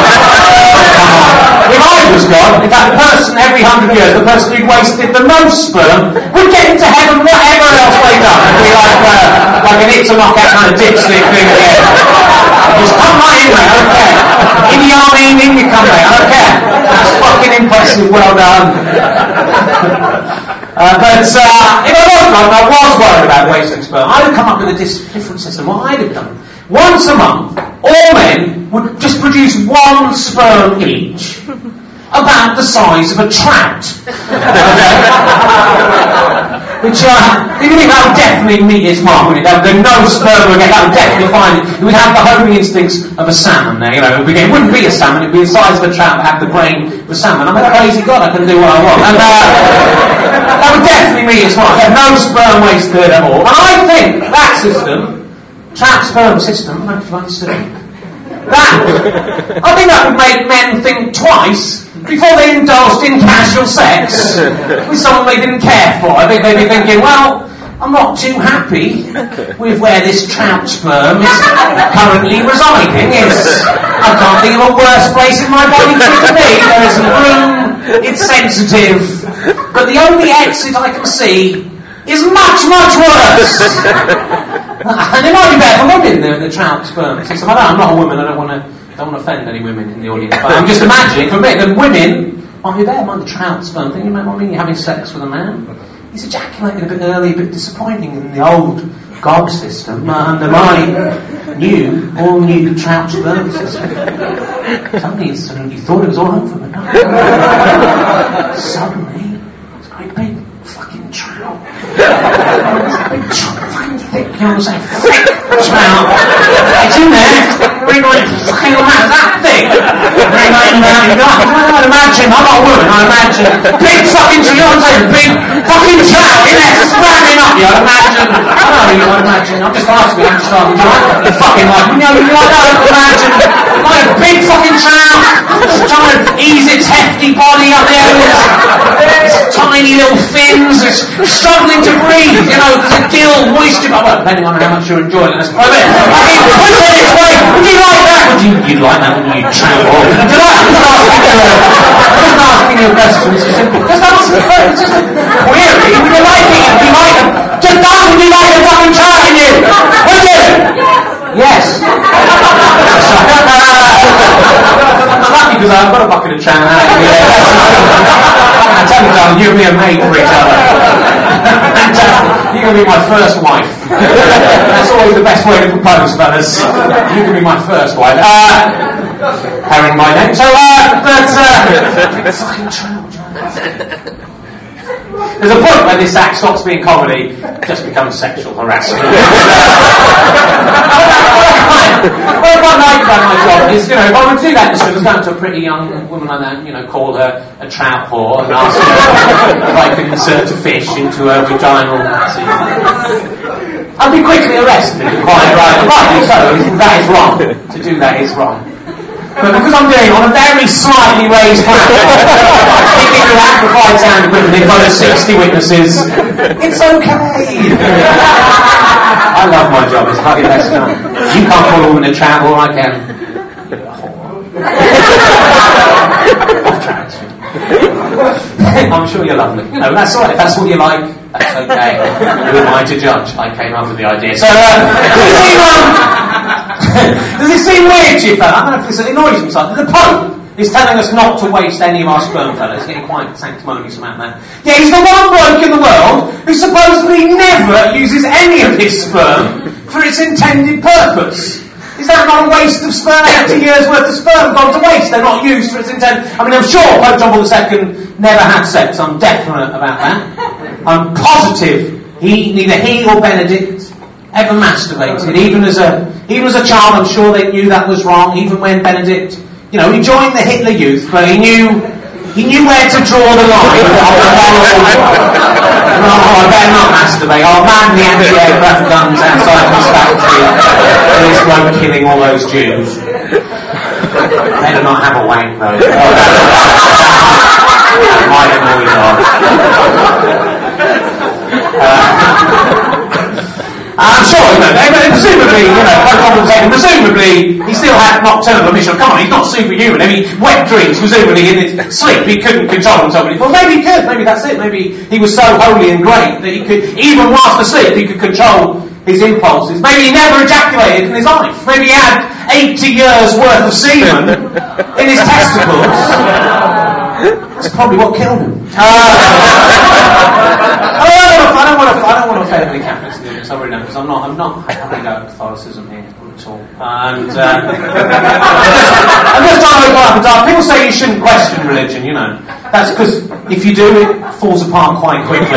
If I was God, in fact, the person every 100 years, the person who wasted the most sperm would get into heaven whatever else they done. It'd be like an hit to knock out kind of dipstick thing again. Just come right in, mate, I don't care. In the army, in you come, mate, I don't care. That's fucking impressive, well done. But if I was worried about wasting sperm, I'd have come up with a different system. What I'd have done, once a month, all men would just produce one sperm each, about the size of a trout. Which, even if that would definitely meet its mark, wouldn't it? There'd no sperm again, that would definitely find it. It would have the homing instincts of a salmon there, It wouldn't be a salmon, it'd be the size of a trout, but have the brain of a salmon. I'm a crazy god, I can do what I want. And that would definitely meet its mark. There's no sperm wasted at all. And I think that system, trout sperm system, I think that would make men think twice before they indulged in casual sex with someone they didn't care for. I think they'd be thinking, well, I'm not too happy with where this trout sperm is currently residing. I can't think of a worse place in my body for it to be. There isn't room, it's sensitive, but the only exit I can see is much, much worse. And it might be better for women, the trout sperm system. I'm not a woman, I don't want to offend any women in the audience, but I'm just imagining for me, the women might be there, the trout sperm thing. You're having sex with a man, he's ejaculating a bit early, a bit disappointing in the old God system, under my all new trout sperm system. Suddenly you thought it was all over, but no. Suddenly, it's a great big fucking trout. It's a big fucking thick, thick trout. It's in there. Bring like fucking man, that thick. Bring like I'd imagine, I'm not a woman, I'd imagine big fucking trout, big fucking trout in there slamming up you, I'd imagine, I'm just asking, fucking like, I'd imagine like a big fucking trout just trying to ease its hefty body up there with its tiny little fins, it's struggling to breathe, the gill moisture, well, depending on how much you're enjoying it, that's quite a bit. Push it its way, would you like that? You'd like that, wouldn't you, trout? I'm just asking you a question, it's just simple. Just answer the phone, it's just a query, would you like it? Would you like it? Just ask, would you like a fucking trout in you? Would you? Yes. I'm lucky because I've got a bucket of trout out here. I tell you, darling, you and me are made for each other. And you're going to be my first wife. That's always the best way to propose, fellas. You can be my first wife. Herring my name. So, fucking trout. There's a point where this act stops being comedy, it just becomes sexual harassment. What I quite like about my job is, if I would do that, so I was going to a pretty young woman like that, call her a trout whore and ask her if I could insert a fish into her vaginal passage. I'd be quickly arrested, quite rightly so. That is wrong. To do that is wrong. But because I'm doing it on a very slightly raised platform, speaking with amplified sound equipment in front of 60 witnesses, it's okay. I love my job, it's bloody best done. You can't call a woman a trout, or I can. I'm sure you're lovely. That's all right, if that's what you like, that's okay. Who am I to judge? I came up with the idea. So, does it seem weird to you, fella? I don't know if this annoys you sometimes. The Pope is telling us not to waste any of our sperm, fella. It's getting quite sanctimonious about that. Yeah, he's the one bloke in the world who supposedly never uses any of his sperm for its intended purpose. Is that not a waste of sperm? 80 years worth of sperm gone to waste. They're not used for its intended. I'm sure Pope John Paul II never had sex. I'm definite about that. I'm positive neither he or Benedict ever masturbated. Even as a child, I'm sure they knew that was wrong. Even when Benedict, he joined the Hitler Youth, but he knew where to draw the line. I better not masturbate. I'll man the anti-aircraft guns outside this factory. This bloke killing all those Jews. Better not have a wank though. Might annoy God. I'm sure, presumably, he still had nocturnal emission. Come on, he's not superhuman. I mean, wet dreams, presumably in his sleep, he couldn't control himself. Well, maybe he could. Maybe that's it. Maybe he was so holy and great that he could, even whilst asleep, he could control his impulses. Maybe he never ejaculated in his life. Maybe he had 80 years worth of semen in his testicles. That's probably what killed him. I don't want to offend any Catholics in this, I really don't, because I'm not having a go at Catholicism here at all. And I'm just trying to look up and down. People say you shouldn't question religion, you know. That's because if you do, it falls apart quite quickly.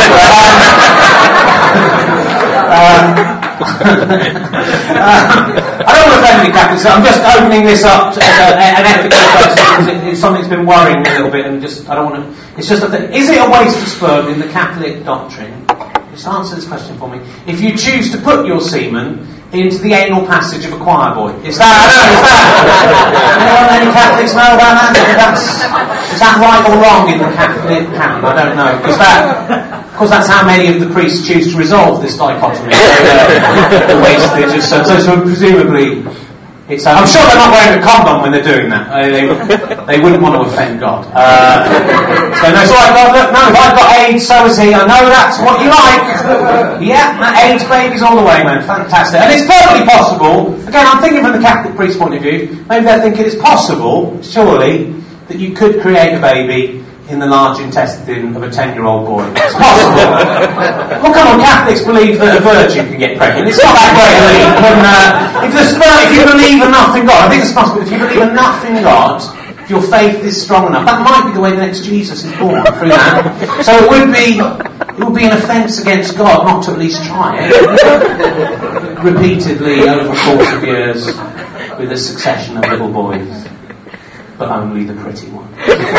I don't want to offend any Catholics. I'm just opening this up to an ethical question. It's something that's been worrying me a little bit, and I don't want to. It's just that is it a waste of sperm in the Catholic doctrine? Just answer this question for me. If you choose to put your semen into the anal passage of a choir boy, is that? Any Catholics know about that? Is that right or wrong in the Catholic canon? I don't know, because that's how many of the priests choose to resolve this dichotomy. The wastage of so presumably, I'm sure they're not wearing a condom when they're doing that. They wouldn't want to offend God. So no, it's all right, God, look, no, if I've got AIDS, so is he. I know that's what you like. Yeah, AIDS babies all the way, man. Fantastic. And it's perfectly possible, again, I'm thinking from the Catholic priest's point of view, maybe they're thinking it's possible, surely, that you could create a baby in the large intestine of a 10-year-old boy. It's possible. Well, come on, Catholics believe that a virgin can get pregnant. It's not that great a leap. If you believe enough in God, I think it's possible. If you believe enough in God, if your faith is strong enough, that might be the way the next Jesus is born through that. So it would be an offence against God not to at least try it repeatedly over a course of years with a succession of little boys. But only the pretty one.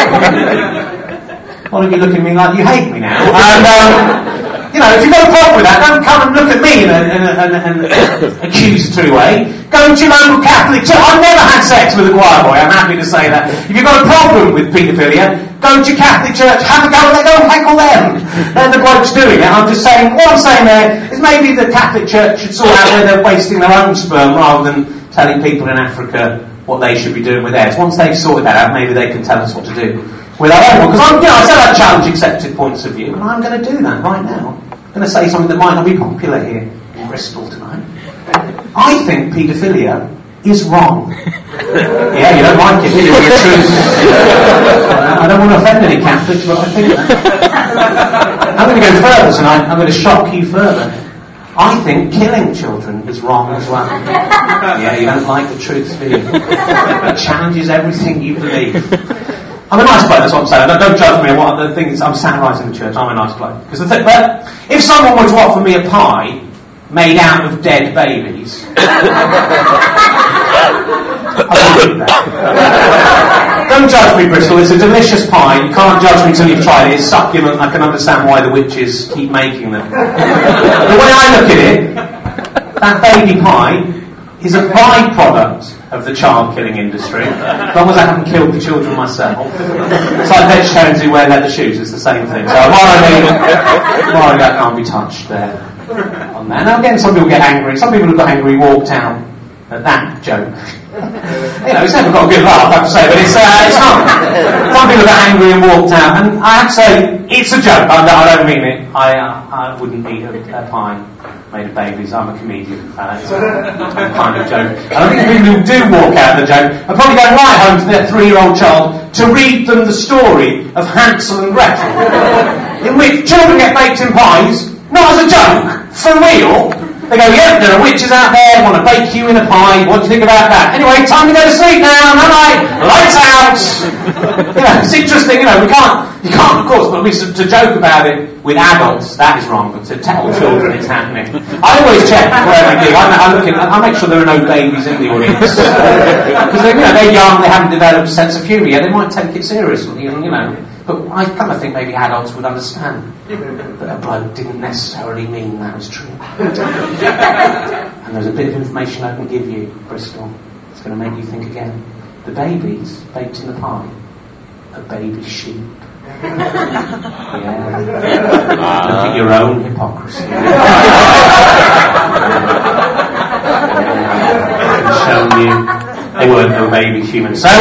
What are you looking at me like you hate me now? And, if you've got a problem with that, don't come and look at me in an accusatory way. Go to your local Catholic church. I've never had sex with a choir boy, I'm happy to say that. If you've got a problem with paedophilia, go to your Catholic church, have a go and go and heckle them. They're the blokes doing it. I'm just saying, what I'm saying there is maybe the Catholic church should sort out where they're wasting their own sperm rather than telling people in Africa what they should be doing with theirs. Once they've sorted that out, maybe they can tell us what to do with our own. Because I said I challenge accepted points of view, and I'm going to do that right now. I'm going to say something that might not be popular here in Bristol tonight. I think paedophilia is wrong. Yeah, you don't like it, do you? It's true. I don't want to offend any Catholics, but I think that. I'm going to go further tonight. I'm going to shock you further. I think killing children is wrong as well. Yeah, you don't like the truth, do you? It challenges everything you believe. I'm a nice bloke, that's what I'm saying. Don't judge me. The thing is, I'm satirising the church. I'm a nice bloke. Because if someone were to offer me a pie made out of dead babies, I would eat that. Don't judge me, Bristol. It's a delicious pie. You can't judge me until you've tried it. It's succulent. I can understand why the witches keep making them. The way I look at it, that baby pie is a byproduct of the child-killing industry. As long as I haven't killed the children myself. It's like vegetarians who wear leather shoes. It's the same thing. So morally that can't be touched there. On that. Now again, some people get angry. Some people have got angry, walked out at that joke. It's never got a good laugh, I have to say, but it's not. Some people got angry and walked out, and I have to say, it's a joke. I don't mean it. I wouldn't eat a pie made of babies. I'm a comedian. It's a kind of joke. And I think the people who do walk out of the joke are probably going right home to their 3-year-old child to read them the story of Hansel and Gretel, in which children get baked in pies, not as a joke, for real. They go, yeah, there are witches out there, want to bake you in a pie, what do you think about that? Anyway, time to go to sleep now, night, lights out! It's interesting, you can't of course, but to joke about it with adults, that is wrong, but to tell children it's happening. I always check where I do, I make sure there are no babies in the audience. Because they're young, they haven't developed a sense of humour yet, they might take it seriously, but I kind of think maybe adults would understand that a bloke didn't necessarily mean that was true. And there's a bit of information I can give you, Bristol. It's going to make you think again. The babies baked in the pie are baby sheep. Yeah. Look at your own hypocrisy. I've shown you they weren't no baby humans. So I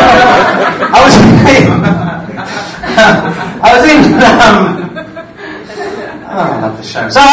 love the show. So I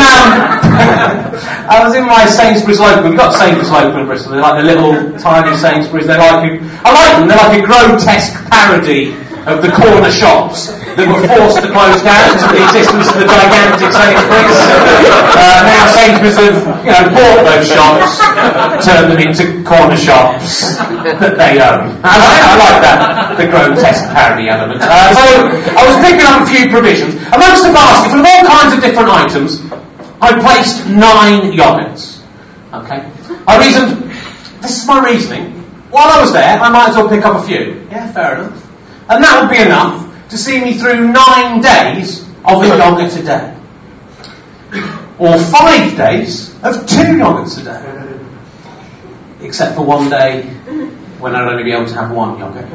was in my Sainsbury's local. We've got Sainsbury's local in Bristol. They're like the little tiny Sainsbury's. I like them. They're like a grotesque parody of the corner shops that were forced to close down to the existence of the gigantic Sainsbury's. Now Sainsbury's have, bought those shops, turned them into corner shops that they own. I like that, the grotesque parody element. So I was picking up a few provisions. Amongst the basket, full of all kinds of different items, I placed 9 yogurts. Okay? I reasoned, this is my reasoning, while I was there, I might as well pick up a few. Yeah, fair enough. And that would be enough to see me through 9 days of a yogurt a day. Or 5 days of 2 yogurts a day. Except for one day when I'd only be able to have 1 yogurt.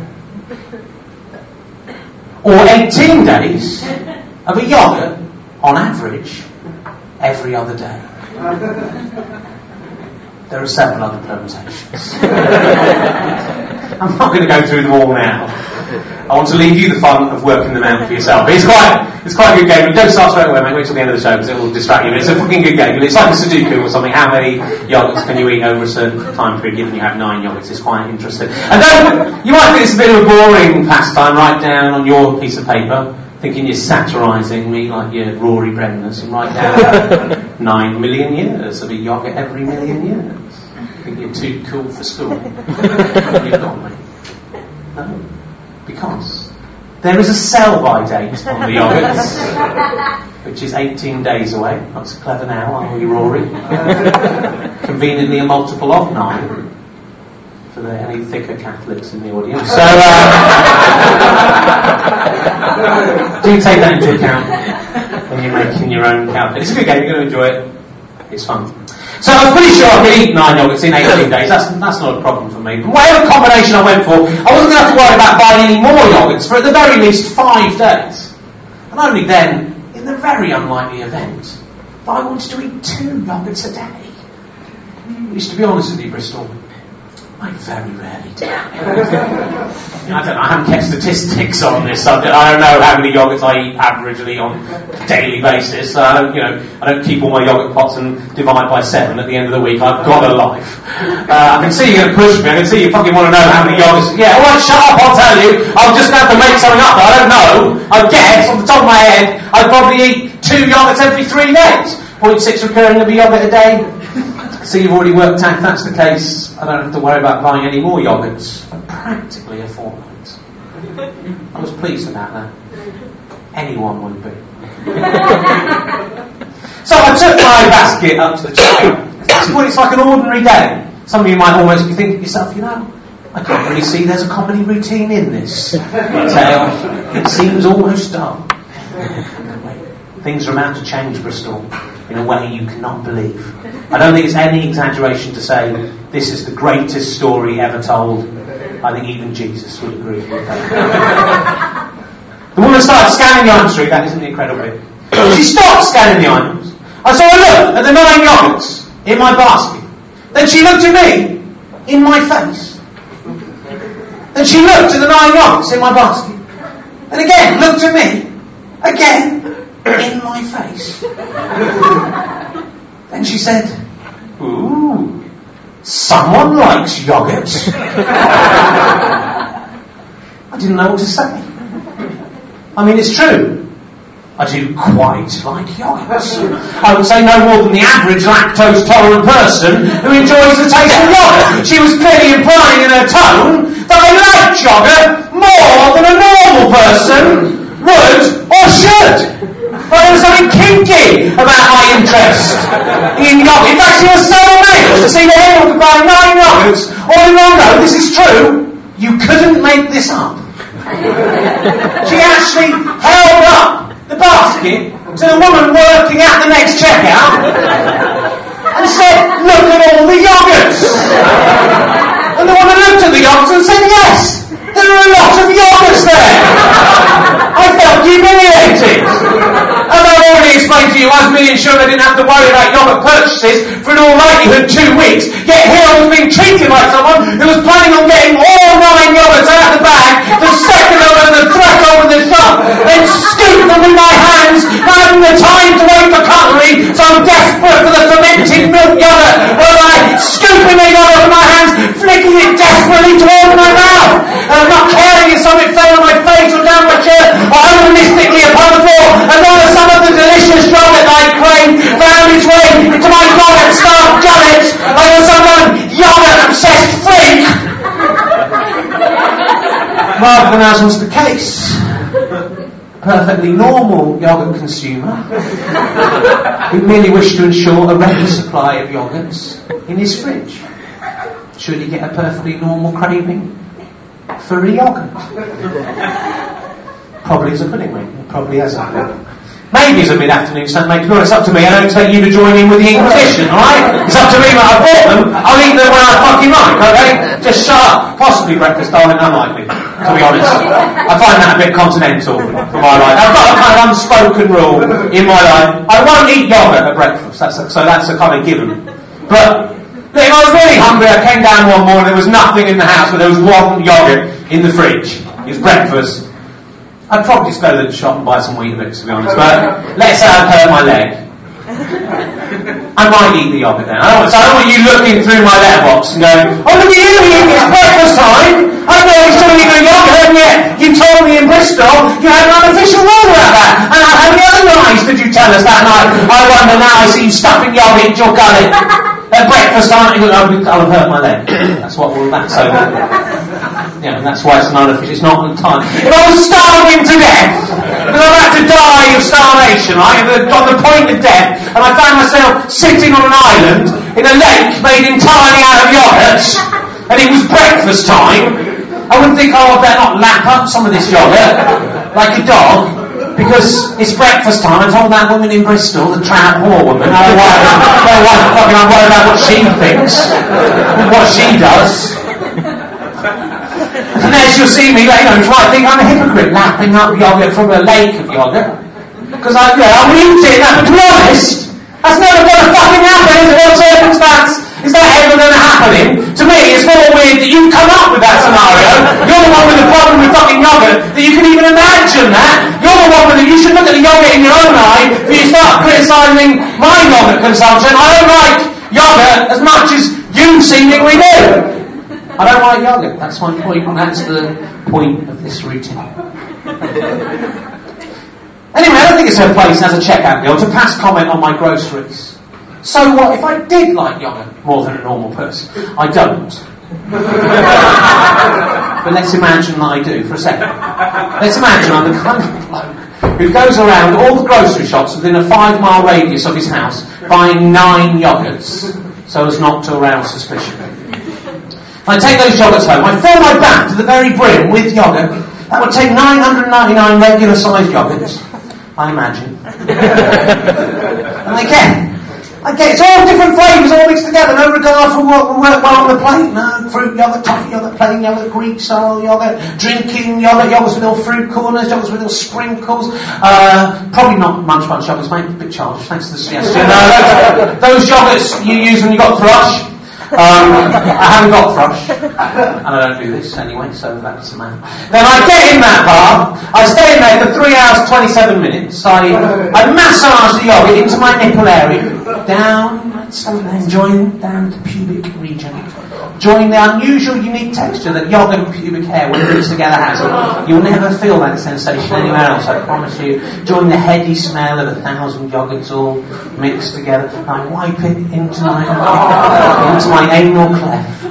Or 18 days of a yogurt, on average, every other day. There are several other permutations. I'm not going to go through them all now. I want to leave you the fun of working them out for yourself. But it's quite a good game. Don't start straight away, mate. Wait till the end of the show because it will distract you. But it's a fucking good game. It's like a Sudoku or something. How many yogurts can you eat over a certain time period given you have 9 yogurts? It's quite interesting. And you might think it's a bit of a boring pastime. Write down on your piece of paper, thinking you're satirising me like you're Rory Bremner, and write down 9 million years of a yogurt every million years. I think you're too cool for school. You've got me. No. Because there is a sell-by date on the yogurts, which is 18 days away. Not so clever now, are we, Rory? Conveniently a multiple of 9 for any thicker Catholics in the audience. So do take that into account when you're making your own calculation. It's a good game, you're going to enjoy it. It's fun. So I was pretty sure I could eat 9 yogurts in 18 days. That's not a problem for me. But whatever combination I went for, I wasn't going to have to worry about buying any more yogurts for at the very least 5 days. And only then, in the very unlikely event, that I wanted to eat 2 yogurts a day. Which, to be honest with you, Bristol, I very rarely do. I don't know, I haven't kept statistics on this subject. I don't know how many yogurts I eat averagely on a daily basis. I don't keep all my yogurt pots and divide by 7 at the end of the week. I've got a life. I can see you're going to push me. I can see you fucking want to know how many yogurts. Yeah, alright, shut up, I'll tell you. I'll just have to make something up. I don't know. I guess, on the top of my head, I'd probably eat 2 yogurts every 3 days. 0.6 recurring of a yogurt a day. So you've already worked out if that's the case, I don't have to worry about buying any more yogurts for practically a fortnight. I was pleased about that. Anyone would be. So I took my basket up to the checkout. It's like an ordinary day. Some of you might almost be thinking to yourself, I can't really see there's a comedy routine in this tale. It seems almost dull. Things are about to change, Bristol, in a way you cannot believe. I don't think it's any exaggeration to say this is the greatest story ever told. I think even Jesus would agree with that. The woman started scanning the item street. That isn't the incredible bit. She stopped scanning the items. I saw her look at the 9 yogurts in my basket. Then she looked at me in my face. Then she looked at the 9 yogurts in my basket. And again looked at me. Again. In my face. Then she said, "Ooh, someone likes yogurt." I didn't know what to say. I mean, it's true. I do quite like yogurt. I would say no more than the average lactose-tolerant person who enjoys the taste of yogurt. She was clearly implying in her tone that I liked yogurt more than a normal person would or should. Well, there was something kinky about my interest in yogurt. In fact, she was so amazed to see the him to buy 9 yogurts all in one go. This is true. You couldn't make this up. She actually held up the basket to the woman working at the next checkout and said, "Look at all the yogurts." And the woman looked at the yogurts and you as me ensured I didn't have to worry about yogurt purchases for in all likelihood 2 weeks. Yet here I was being treated like someone who was planning on getting all 9 yogurts out of the bag the second over the threshold of the shop, then scoop them in my hands, not having the time to wait for cutlery, so I'm desperate for the fermented milk yogurt, where I scooping the yogurt from my hands, flicking it desperately towards my mouth, and I'm not caring if something fell on my face or down my shirt, or onanistically upon the floor, as long as some of the delicious yogurt I craved found its way into my yogurt-starved gullet, like some yogurt-obsessed freak. Rather than as was the case, a perfectly normal yogurt consumer who merely wished to ensure a regular supply of yogurts in his fridge. Should he get a perfectly normal craving for a yogurt? Probably as a pudding, mate. It probably has a maybe as a mid-afternoon snack, mate. It's up to me. I don't take you to join in with the Inquisition, alright? It's up to me when I bought them. I'll eat them when I fucking like, okay? Just shut up. Possibly breakfast, darling, unlikely, to be honest. I find that a bit continental for my life. I've got a kind of unspoken rule in my life. I won't eat yogurt at breakfast, so that's a kind of given. But if I was really hungry, I came down one morning, there was nothing in the house, but there was one yogurt in the fridge. It was breakfast. I'd probably just go to the shop and buy some Weetabix, to be honest, but let's say I've hurt my leg. I might eat the yogurt then. So I don't want you looking through my letterbox and going, oh, look at you, it's breakfast time. I know you're still eating a yogurt, and yet you told me in Bristol you had an unofficial rule about that. And how many other lies did you tell us that night? I wonder now I see you stuffing yogurt into your gullet. At breakfast time, I'll hurt my leg. That's what all that. So, yeah, that's why it's not official. It's not on time. If I was starving to death, if I had to die of starvation, right, on the point of death, and I found myself sitting on an island in a lake made entirely out of yogurts, and it was breakfast time, I wouldn't think, oh, I better not lap up some of this yogurt like a dog. Because it's breakfast time. I told that woman in Bristol, the trout whore woman, I'm worried about what she thinks, what she does. And then she'll see me later and try to think I'm a hypocrite, lapping up yogurt from a lake of yogurt. Because I'm eating that, but to be honest, that's never going to fucking happen in what circumstance is that ever going to happen? To me, it's more weird that you come up with that scenario. You're the one with the problem with fucking yogurt, that you can even imagine that. You're the one with it. You should look at the yogurt in your own eye before you start criticising my yogurt consumption. I don't like yogurt as much as you seemingly do. I don't like yogurt. That's my point. That's the point of this routine. Anyway, I don't think it's her place as a checkout girl to pass comment on my groceries. So what if I did like yogurt more than a normal person? I don't. But let's imagine that I do for a second. Let's imagine I'm the kind of bloke who goes around all the grocery shops within a 5-mile radius of his house buying 9 yogurts so as not to arouse suspicion. I take those yogurts home, I fill my bag to the very brim with yogurt. That would take 999 regular sized yogurts, I imagine. And I get it's all different flavours all mixed together, no regard for what will work well on the plate. No, fruit yogurt, toffee yogurt, plain yogurt, Greek style yogurt, drinking yogurt, yogurts with little fruit corners, yogurts with little sprinkles. Probably not munch yogurts, mate, a bit childish, thanks for the suggestion. Those yogurts you use when you got thrush. I haven't got thrush, and I don't do this anyway, so that's the man. Then I get in that bar, I stay in there for 3 hours 27 minutes, I massage the yogurt into my nipple area, down, enjoying down the pubic region, enjoying the unusual, unique texture that yogurt and pubic hair, when mixed together, has. You'll never feel that sensation anywhere else, I promise you. Enjoying the heady smell of 1,000 yogurts all mixed together, I wipe it into my anal cleft.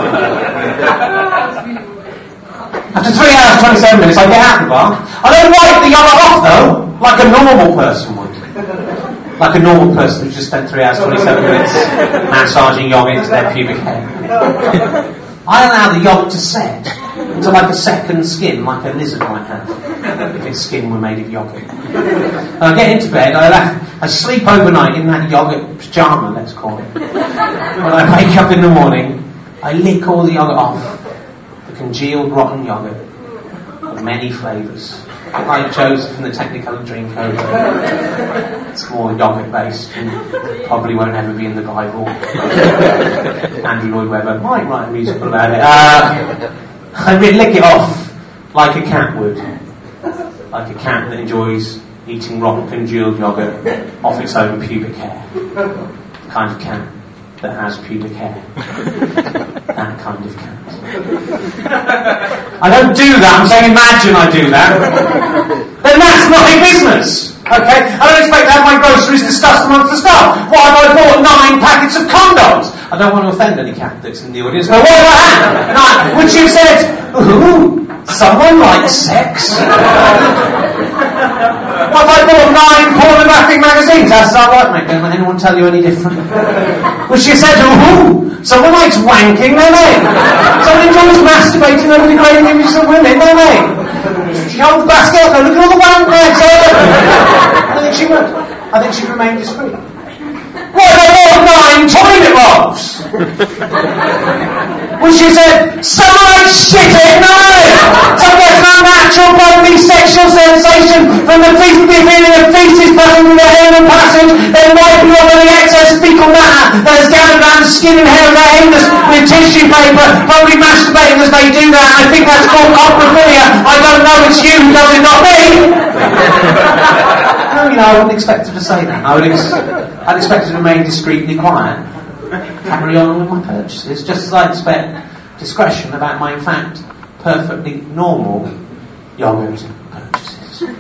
After 3 hours 27 minutes I get out of the bar. I don't wipe the yogurt off though, like a normal person would. Like a normal person who's just spent 3 hours 27 minutes massaging yogurt into their pubic hair. I allow the yogurt to set into like a second skin, like a lizard might have, if its skin were made of yogurt. I get into bed, I sleep overnight in that yogurt pyjama, let's call it. When I wake up in the morning, I lick all the yogurt off, the congealed rotten yogurt of many flavours. like Joseph and the Technicolor Dreamcoat. It's more yoghurt based and probably won't ever be in the Bible. Andrew Lloyd Webber might write a musical about it. I'd lick it off like a cat would. Like a cat that enjoys eating rock congealed yoghurt off its own pubic hair. The kind of cat that has pubic hair. That kind of cat. I don't do that, I'm saying imagine I do that. Then that's my business. Okay? I don't expect to have my groceries discussed amongst the staff. Why have I bought 9 packets of condoms? I don't want to offend any Catholics in the audience. But what have I had? 9. Would you have said, ooh, someone likes sex? What have I bought 9 pornographic magazines? That's that right, mate. Don't let anyone tell you any different. Would she have said, ooh, someone likes wanking, don't they? Someone enjoys masturbating over the great images of women, don't they? She holds the basket up, look at all the wank bags. I think she would. I think she'd remain discreet. What have I bought 9 toilet rolls? Well, she said, someone likes shitting, no! Some gets an unnatural bodily sexual sensation from the feeling of feces passing through the anal passage, then wiping off any excess fecal matter that has gathered around the skin and hair of their anus with tissue paper, probably masturbating as they do that. I think that's called coprophilia. I don't know, it's you who does it, not me! No, I wouldn't expect her to say that. I'd expect her to remain discreetly quiet. Carry on with my purchases, just as I expect discretion about my, in fact, perfectly normal yoghurt purchases.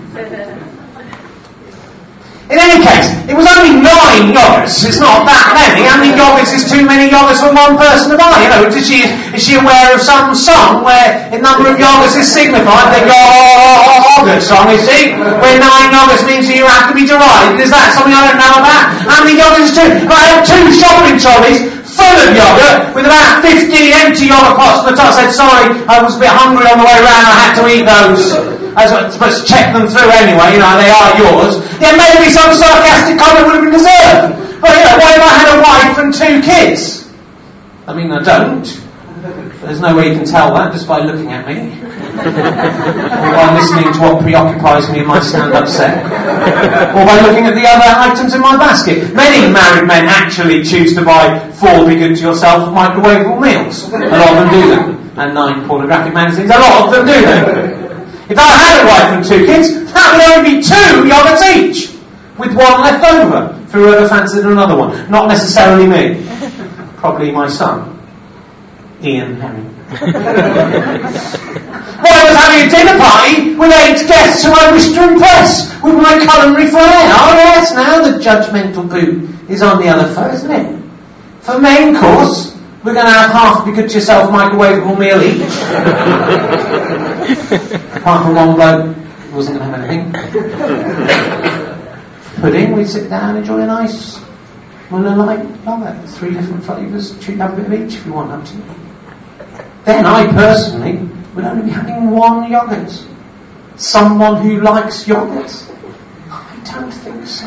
In any case, it was only 9 yogurts. It's not that many. How many yogurts is too many yogurts for one person to buy? You know, is she aware of some song where a number of yogurts is signified? They go, yogurt song, you see? Where 9 yogurts means you have to be derided. Is that something I don't know about? How many yogurts is too? I had 2 shopping trolleys full of yoghurt with about 50 empty yoghurt pots on the top. I said, sorry, I was a bit hungry on the way round. I had to eat those. I was supposed to check them through anyway, you know, they are yours. Yeah, maybe some sarcastic comment would have been deserved. But, you know, what if I had a wife and 2 kids? I mean, I don't. There's no way you can tell that just by looking at me. Or by listening to what preoccupies me in my stand-up set. Or by looking at the other items in my basket. Many married men actually choose to buy 4 be-good-to-yourself microwavable meals. A lot of them do that. And 9 pornographic magazines. A lot of them do that. If I had a wife and 2 kids, that would only be 2 yogurts each, with 1 left over for whoever fancied another one. Not necessarily me. Probably my son, Ian Herring. Well, I was having a dinner party with 8 guests who I wish to impress with my culinary flair. Oh yes, now the judgmental poo is on the other foot, isn't it? For main course, we're going to have half be-good-to-yourself microwavable meal each. Apart from one bloke who wasn't going to have anything. Pudding, we sit down, enjoy a nice Muller Lite yogurt. 3 different flavours, have a bit of each if you want up to. Then I personally would only be having 1 yoghurt. Someone who likes yoghurt? I don't think so.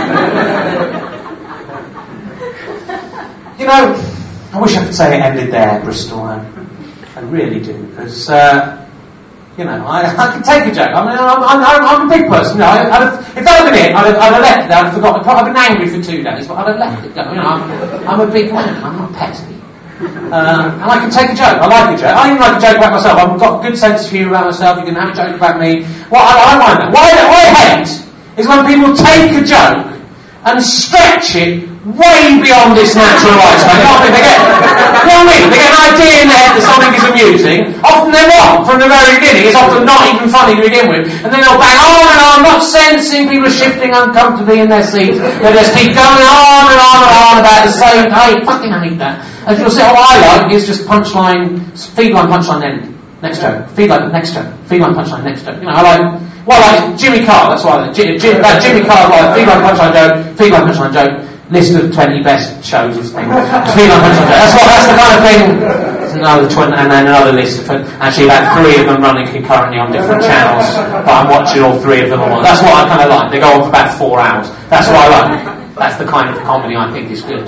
You know, I wish I could say it ended there, Bristol. I really do, because you know, I can take a joke. I mean, I'm a big person. You know, if that had been it, I'd have left it. I'd have forgotten. I've been angry for 2 days, but I'd have left it. You know, I'm a big man. I'm not petty. And I can take a joke. I like a joke. I even like a joke about myself. I've got good sense of humour about myself. You can have a joke about me. Well, I mind that. What I hate is when people take a joke and stretch it way beyond its natural lifespan. They get, you know what I mean? They get an idea in their head that something is amusing. Often they're wrong from the very beginning. It's often not even funny to begin with. And then they'll bang on and on, not sensing people shifting uncomfortably in their seats. They just keep going on and on and on about the same. I fucking hate that. And you'll say, what I like is just punchline, feedline, punchline, end. Next joke. Feedline, next joke. Feedline, punchline, next joke. You know, I like Jimmy Carr, that's why I like Jimmy Carr, like feedline, punchline joke, feedline, punchline joke. List of 20 best shows of things. That's the kind of thing. There's another 20, and then another list of actually about 3 of them running concurrently on different channels. But I'm watching all 3 of them on. That's what I kind of like. They go on for about 4 hours. That's what I like. That's the kind of comedy I think is good.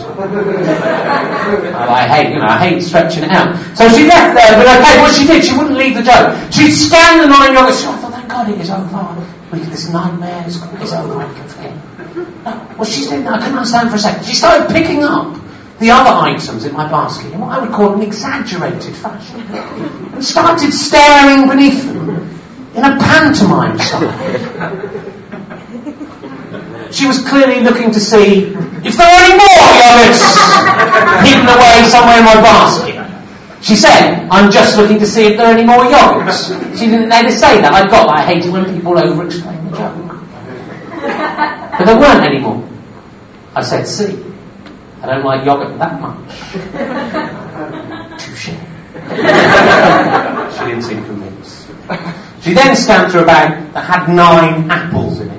I hate stretching it out. So she left there, but okay, what she did, she wouldn't leave the joke. She'd scan the 9 yogurts. I thought, thank God God, it is over. This nightmare is over. I can forget. Well, she didn't. I couldn't understand for a second. She started picking up the other items in my basket in what I would call an exaggerated fashion, and started staring beneath them in a pantomime style. She was clearly looking to see if there were any more yogurts hidden away somewhere in my basket. She said, "I'm just looking to see if there are any more yogurts." She didn't let us say that. I got that. I hated when people over-explain the joke. But there weren't any more. I said, "See, I don't like yogurt that much." Touche. She didn't seem convinced. She then scanned through a bag that had 9 apples in it.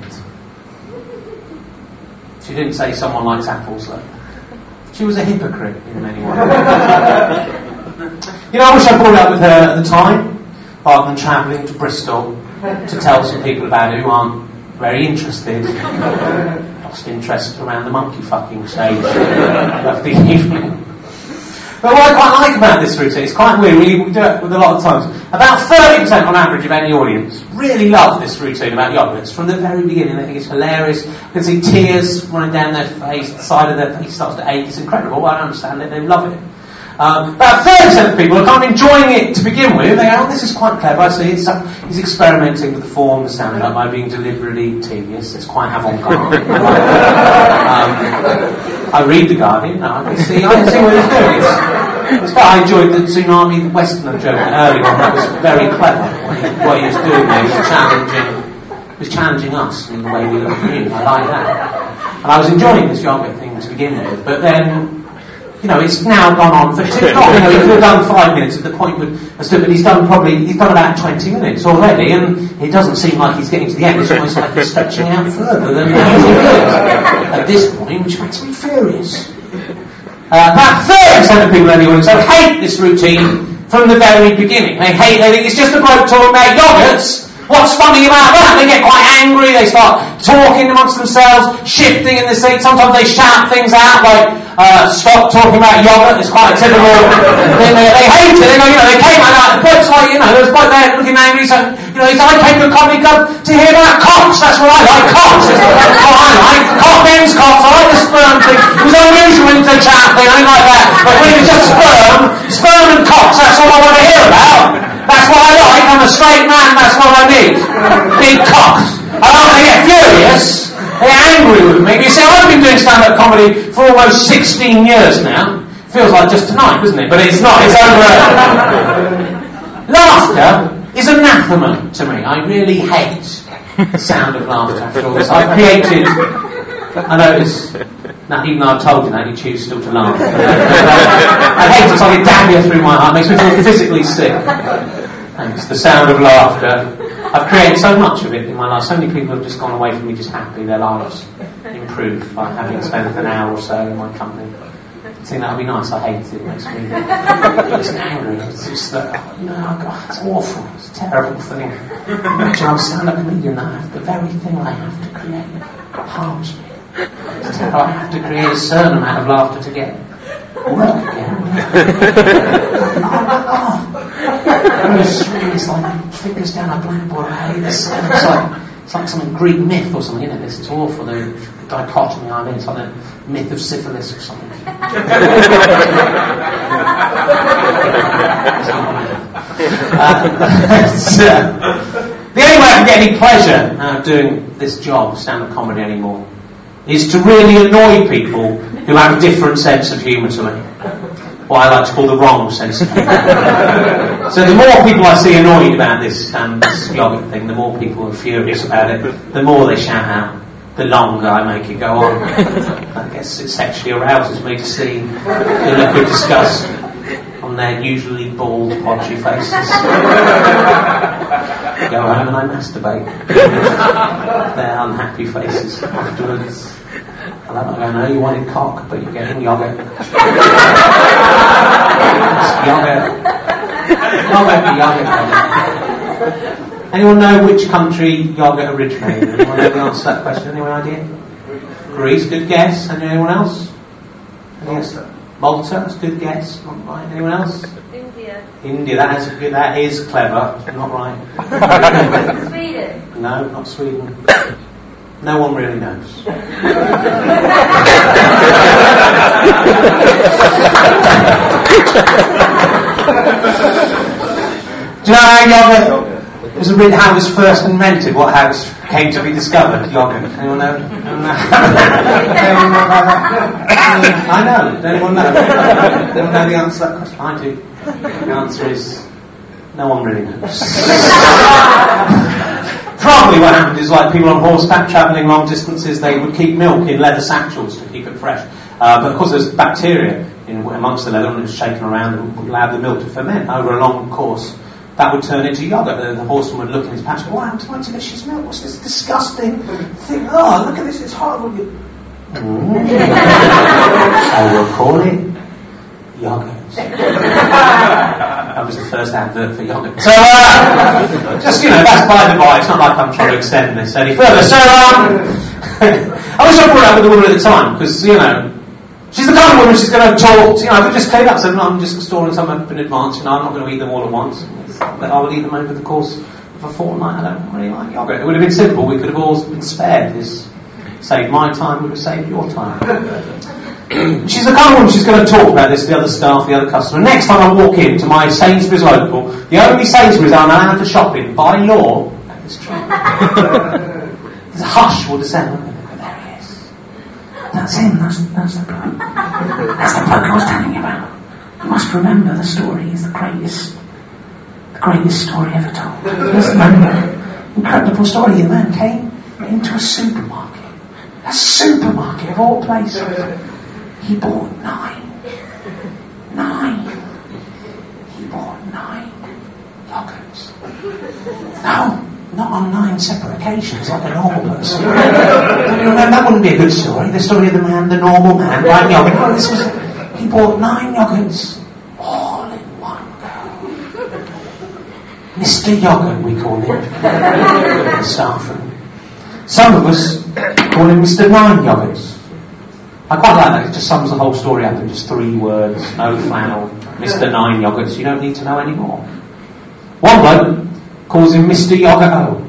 She didn't say someone likes apples though. She was a hypocrite in many ways. You know, I wish I brought it up with her at the time, rather than travelling to Bristol to tell some people about it who aren't very interested. Lost interest around the monkey fucking stage of the evening. But what I quite like about this routine, it's quite weird, we do it with a lot of times. About 30% on average of any audience really love this routine about yogurts. From the very beginning, they think it's hilarious. You can see tears running down their face, the side of their face starts to ache. It's incredible. I don't understand it, they love it. About 30% of people are kind of enjoying it to begin with. They go, "Oh, this is quite clever. I see he's experimenting with the form, the sound by being deliberately tedious. It's quite avant-garde." I read The Guardian. I can see what he's doing. I enjoyed the Tsunami Westerner joke earlier on. That was very clever. What he was doing there, he was challenging us in the way we look at you. I like that. And I was enjoying this yogurt thing to begin with, but then, you know, it's now gone on for too long. You know, he could have done 5 minutes at the point, but he's done about 20 minutes already, and it doesn't seem like he's getting to the end. It's almost like he's stretching out further than he is at this point, which makes me furious. About 30% of people in the audience hate this routine from the very beginning. They think it's just a bloke talking about yogurts. What's funny about that? They get quite angry, they start talking amongst themselves, shifting in the seat. Sometimes they shout things out like, "Stop talking about yogurt." It's quite a typical thing. They hate it. They came out, the bloke's like, there's a bloke there looking angry, so, he said, "I came to a comedy club to hear about cocks. That's what I like, cocks." Oh, I like men's cocks. I like the sperm thing. It was unusual when they chat thing, I didn't like that. But when it's just sperm and cocks, that's all I want to hear about. That's what I like. I'm a straight man, that's what I need. Big cocks. And when they get furious, they're angry with me. You see, I've been doing stand-up comedy for almost 16 years now. Feels like just tonight, doesn't it? But it's not. It's over. Laughter is anathema to me. I really hate the sound of laughter after all this. I've created... I notice... Now, even though I've told you that, you choose still to laugh. I hate it. It's like a dagger through my heart. It makes me feel physically sick. Thanks. The sound of laughter. I've created so much of it in my life. So many people have just gone away from me just happy. Their lives improved by having spent an hour or so in my company. I think that would be nice. I hate it. It makes me just angry. It's just that, God, it's awful. It's a terrible thing. Imagine I'm a stand-up comedian that the very thing I have to create harms me. I have to create a certain amount of laughter to get work again. It's like fingers down a blackboard. I hate this. It's like some Greek myth or something, isn't it? This is awful. The dichotomy I'm in. It's like the myth of syphilis or something. The only way I can get any pleasure out of doing this job, stand-up comedy anymore, is to really annoy people who have a different sense of humour to me. What I like to call the wrong sense of humour. So the more people I see annoyed about this yogurt thing, the more people are furious about it, the more they shout out, the longer I make it go on. I guess it sexually arouses me to see the look of disgust on their usually bald, podgy faces. I go home and I masturbate. Their unhappy faces afterwards. I don't know, no, you wanted cock, but you're getting yogurt. Yogurt. Anyone know which country yogurt originated? Anyone ever answer that question? Anyone idea? Greece, good guess. Anyone else? Malta. Malta, that's a good guess. Right. Anyone else? India. India, that is clever. Not right. Sweden. No, not Sweden. No one really knows. Do you know how yogurt was how it was first invented? How it came to be discovered? Yogurt. Anyone know? Anyone know about that? I know. Anyone know? Anyone know the answer to that question? I do. The answer is no one really knows. Probably what happened is like people on horseback travelling long distances, they would keep milk in leather satchels to keep it fresh. But of course there's bacteria amongst the leather and it was shaken around and would allow the milk to ferment over a long course. That would turn into yogurt. The horseman would look in his patch and go, wow, it's my delicious milk. What's this disgusting thing? Oh, look at this, it's horrible. I will call it yogurt. That was the first advert for yogurt. So, just, that's by the by. It's not like I'm trying to extend this any further. So, I wish I brought it up with the woman at the time, because, she's the kind of woman she's going to talk, I could just clear up, so I'm just storing some up in advance, I'm not going to eat them all at once. But I would eat them over the course of a fortnight. I don't really like yogurt. It would have been simple. We could have all been spared this. Saved my time, would have saved your time. She's the kind of woman she's going to talk about this to the other staff, the other customer. Next time I walk into my Sainsbury's local, the only Sainsbury's I'm allowed to shop in by law, that is true. There's a hush will descend. There he is. That's him, that's the bloke. That's the bloke I was telling you about. You must remember the story. He's the greatest story ever told. Just remember, incredible story. The man came into a supermarket of all places. He bought 9. He bought 9 yogurts. No, not on 9 separate occasions like a normal person. That wouldn't be a good story. The story of the man, the normal man, buying yogurt. No, he bought 9 yogurts all in one go. Mr. Yogurt, we call him. The staff room. Some of us call him Mr. 9 Yogurts. I quite like that. It just sums the whole story up in just 3 words. No flannel. Mr. 9 Yogurts. You don't need to know any more. One bloke calls him Mr. Yogurt O.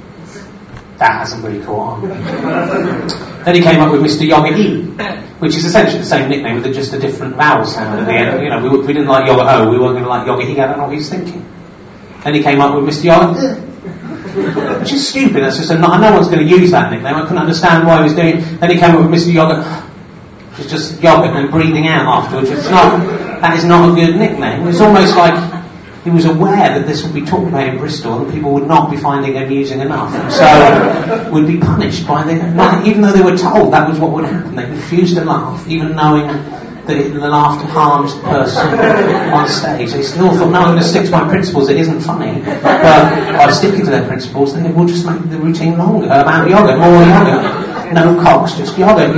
That hasn't really caught on. Then he came up with Mr. Yogurt E, which is essentially the same nickname with just a different vowel sound at the end. We didn't like Yogurt O. We weren't going to like Yogurt E. I don't know what he was thinking. Then he came up with Mr. Yogurt, which is stupid. That's just no one's going to use that nickname. I couldn't understand why he was doing it. Then he came up with Mr. Yogurt, which is just yogurt and breathing out afterwards. That is not a good nickname. It's almost like he was aware that this would be talked about in Bristol and people would not be finding it amusing enough, and so would be punished by even though they were told that was what would happen. They refused to laugh, even knowing that the laughter harms the person on stage. They still thought, no, I'm going to stick to my principles. It isn't funny, but by sticking to their principles, then it will just make the routine longer. About yogurt, more yogurt, no cocks, just yogurt.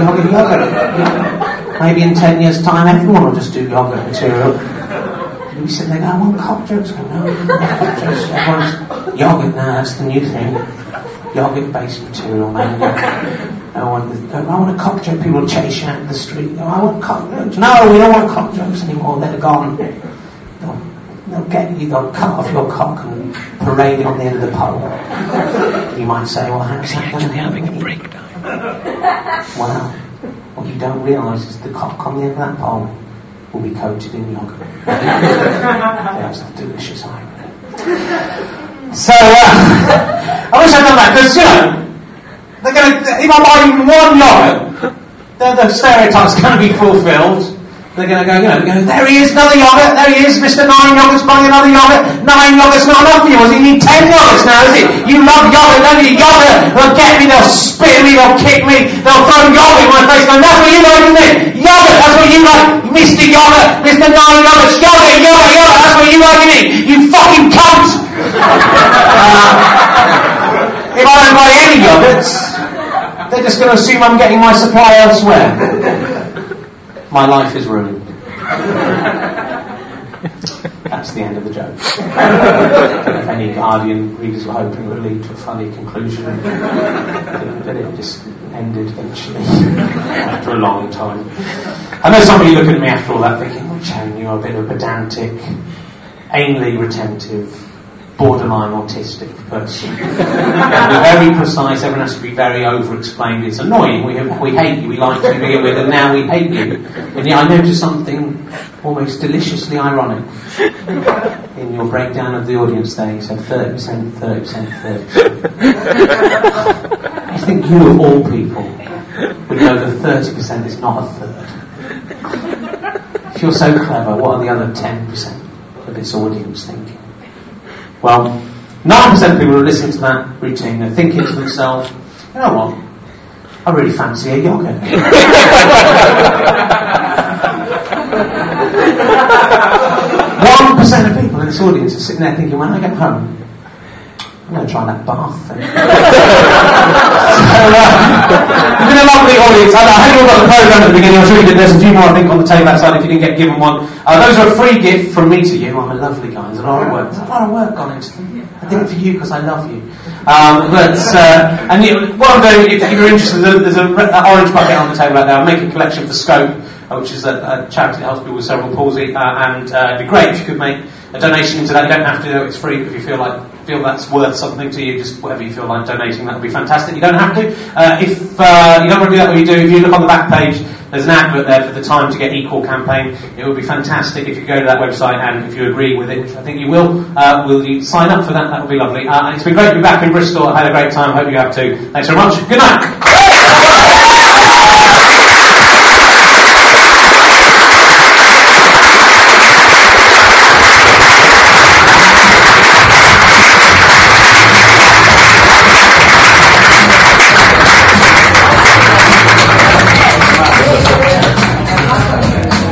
Maybe in 10 years' time, everyone will just do yogurt material. We sit there, I want cock jokes. No, cock jokes. Everyone's yogurt now. That's the new thing. Yogurt-based material, man. I want a cock joke. People chase you out of the street. I want cock jokes. No, we don't want cock jokes anymore. They're gone. They'll get you. They'll cut off your cock and parade it on the end of the pole. You might say, well, how's that going to having a breakdown? Well, what you don't realise is the cock on the end of that pole will be coated in yogurt. That's a delicious irony. So, I wish I'd done that, because, they're going to, if I buy even one yogurt, the stereotype's going to be fulfilled. They're going to go, there he is, another yogurt, there he is, Mr. 9 Yogurts buying another yogurt. 9 yogurts not enough for you, you need 10 yogurts now, is it? You love yogurt, don't you? Yogurt, they'll get me, they'll spit at me, they'll kick me, they'll throw yogurt in my face, and that's what you like, isn't it? Yogurt, that's what you like, Mr. Yogurt, Mr. 9 Yogurts, yogurt, that's what you like, isn't it? You fucking cunt! If I don't buy any yogurts, they're just going to assume I'm getting my supply elsewhere. My life is ruined. That's the end of the joke. If any Guardian readers were hoping it would lead to a funny conclusion, but it just ended eventually after a long time. I know some of you looking at me after all that thinking, oh, Chang, you're a bit of a pedantic, anally retentive, borderline autistic person. Be very precise, everyone has to be very over-explained. It's annoying, we hate you, we like you to begin with, and now we hate you. And yet I noticed something almost deliciously ironic in your breakdown of the audience there. You said 30%, 30%, 30%. I think you of all people would know that 30% is not a third. If you're so clever, what are the other 10% of this audience thinking? Well, 9% of people who listen to that routine, they're thinking to themselves, you know what, I really fancy a yogurt. 1% of people in this audience are sitting there thinking, when I get home, I'm going to try that bath thing. It's been a lovely audience. I hope you all got the programme at the beginning. I was really good. There's a few more, I think, on the table outside if you didn't get given one. Those are a free gift from me to you. I'm a lovely guy. There's a lot of work. There's a lot of work gone into them. I did it for you because I love you. What I'm doing, if you're interested, there's an orange bucket on the table out there. I'm making a collection for Scope, which is a charity that helps people with cerebral palsy, and it'd be great if you could make a donation into that. You don't have to do it, it's free, but if you feel that's worth something to you, just whatever you feel like donating, that would be fantastic. You don't have to. If you don't want to do that, what you do, if you look on the back page, there's an advert there for the Time to Get Equal campaign. It would be fantastic if you go to that website, and if you agree with it, which I think you will you sign up for that? That would be lovely. And it's been great to be back in Bristol. I had a great time. Hope you have too. Thanks very much. Good night.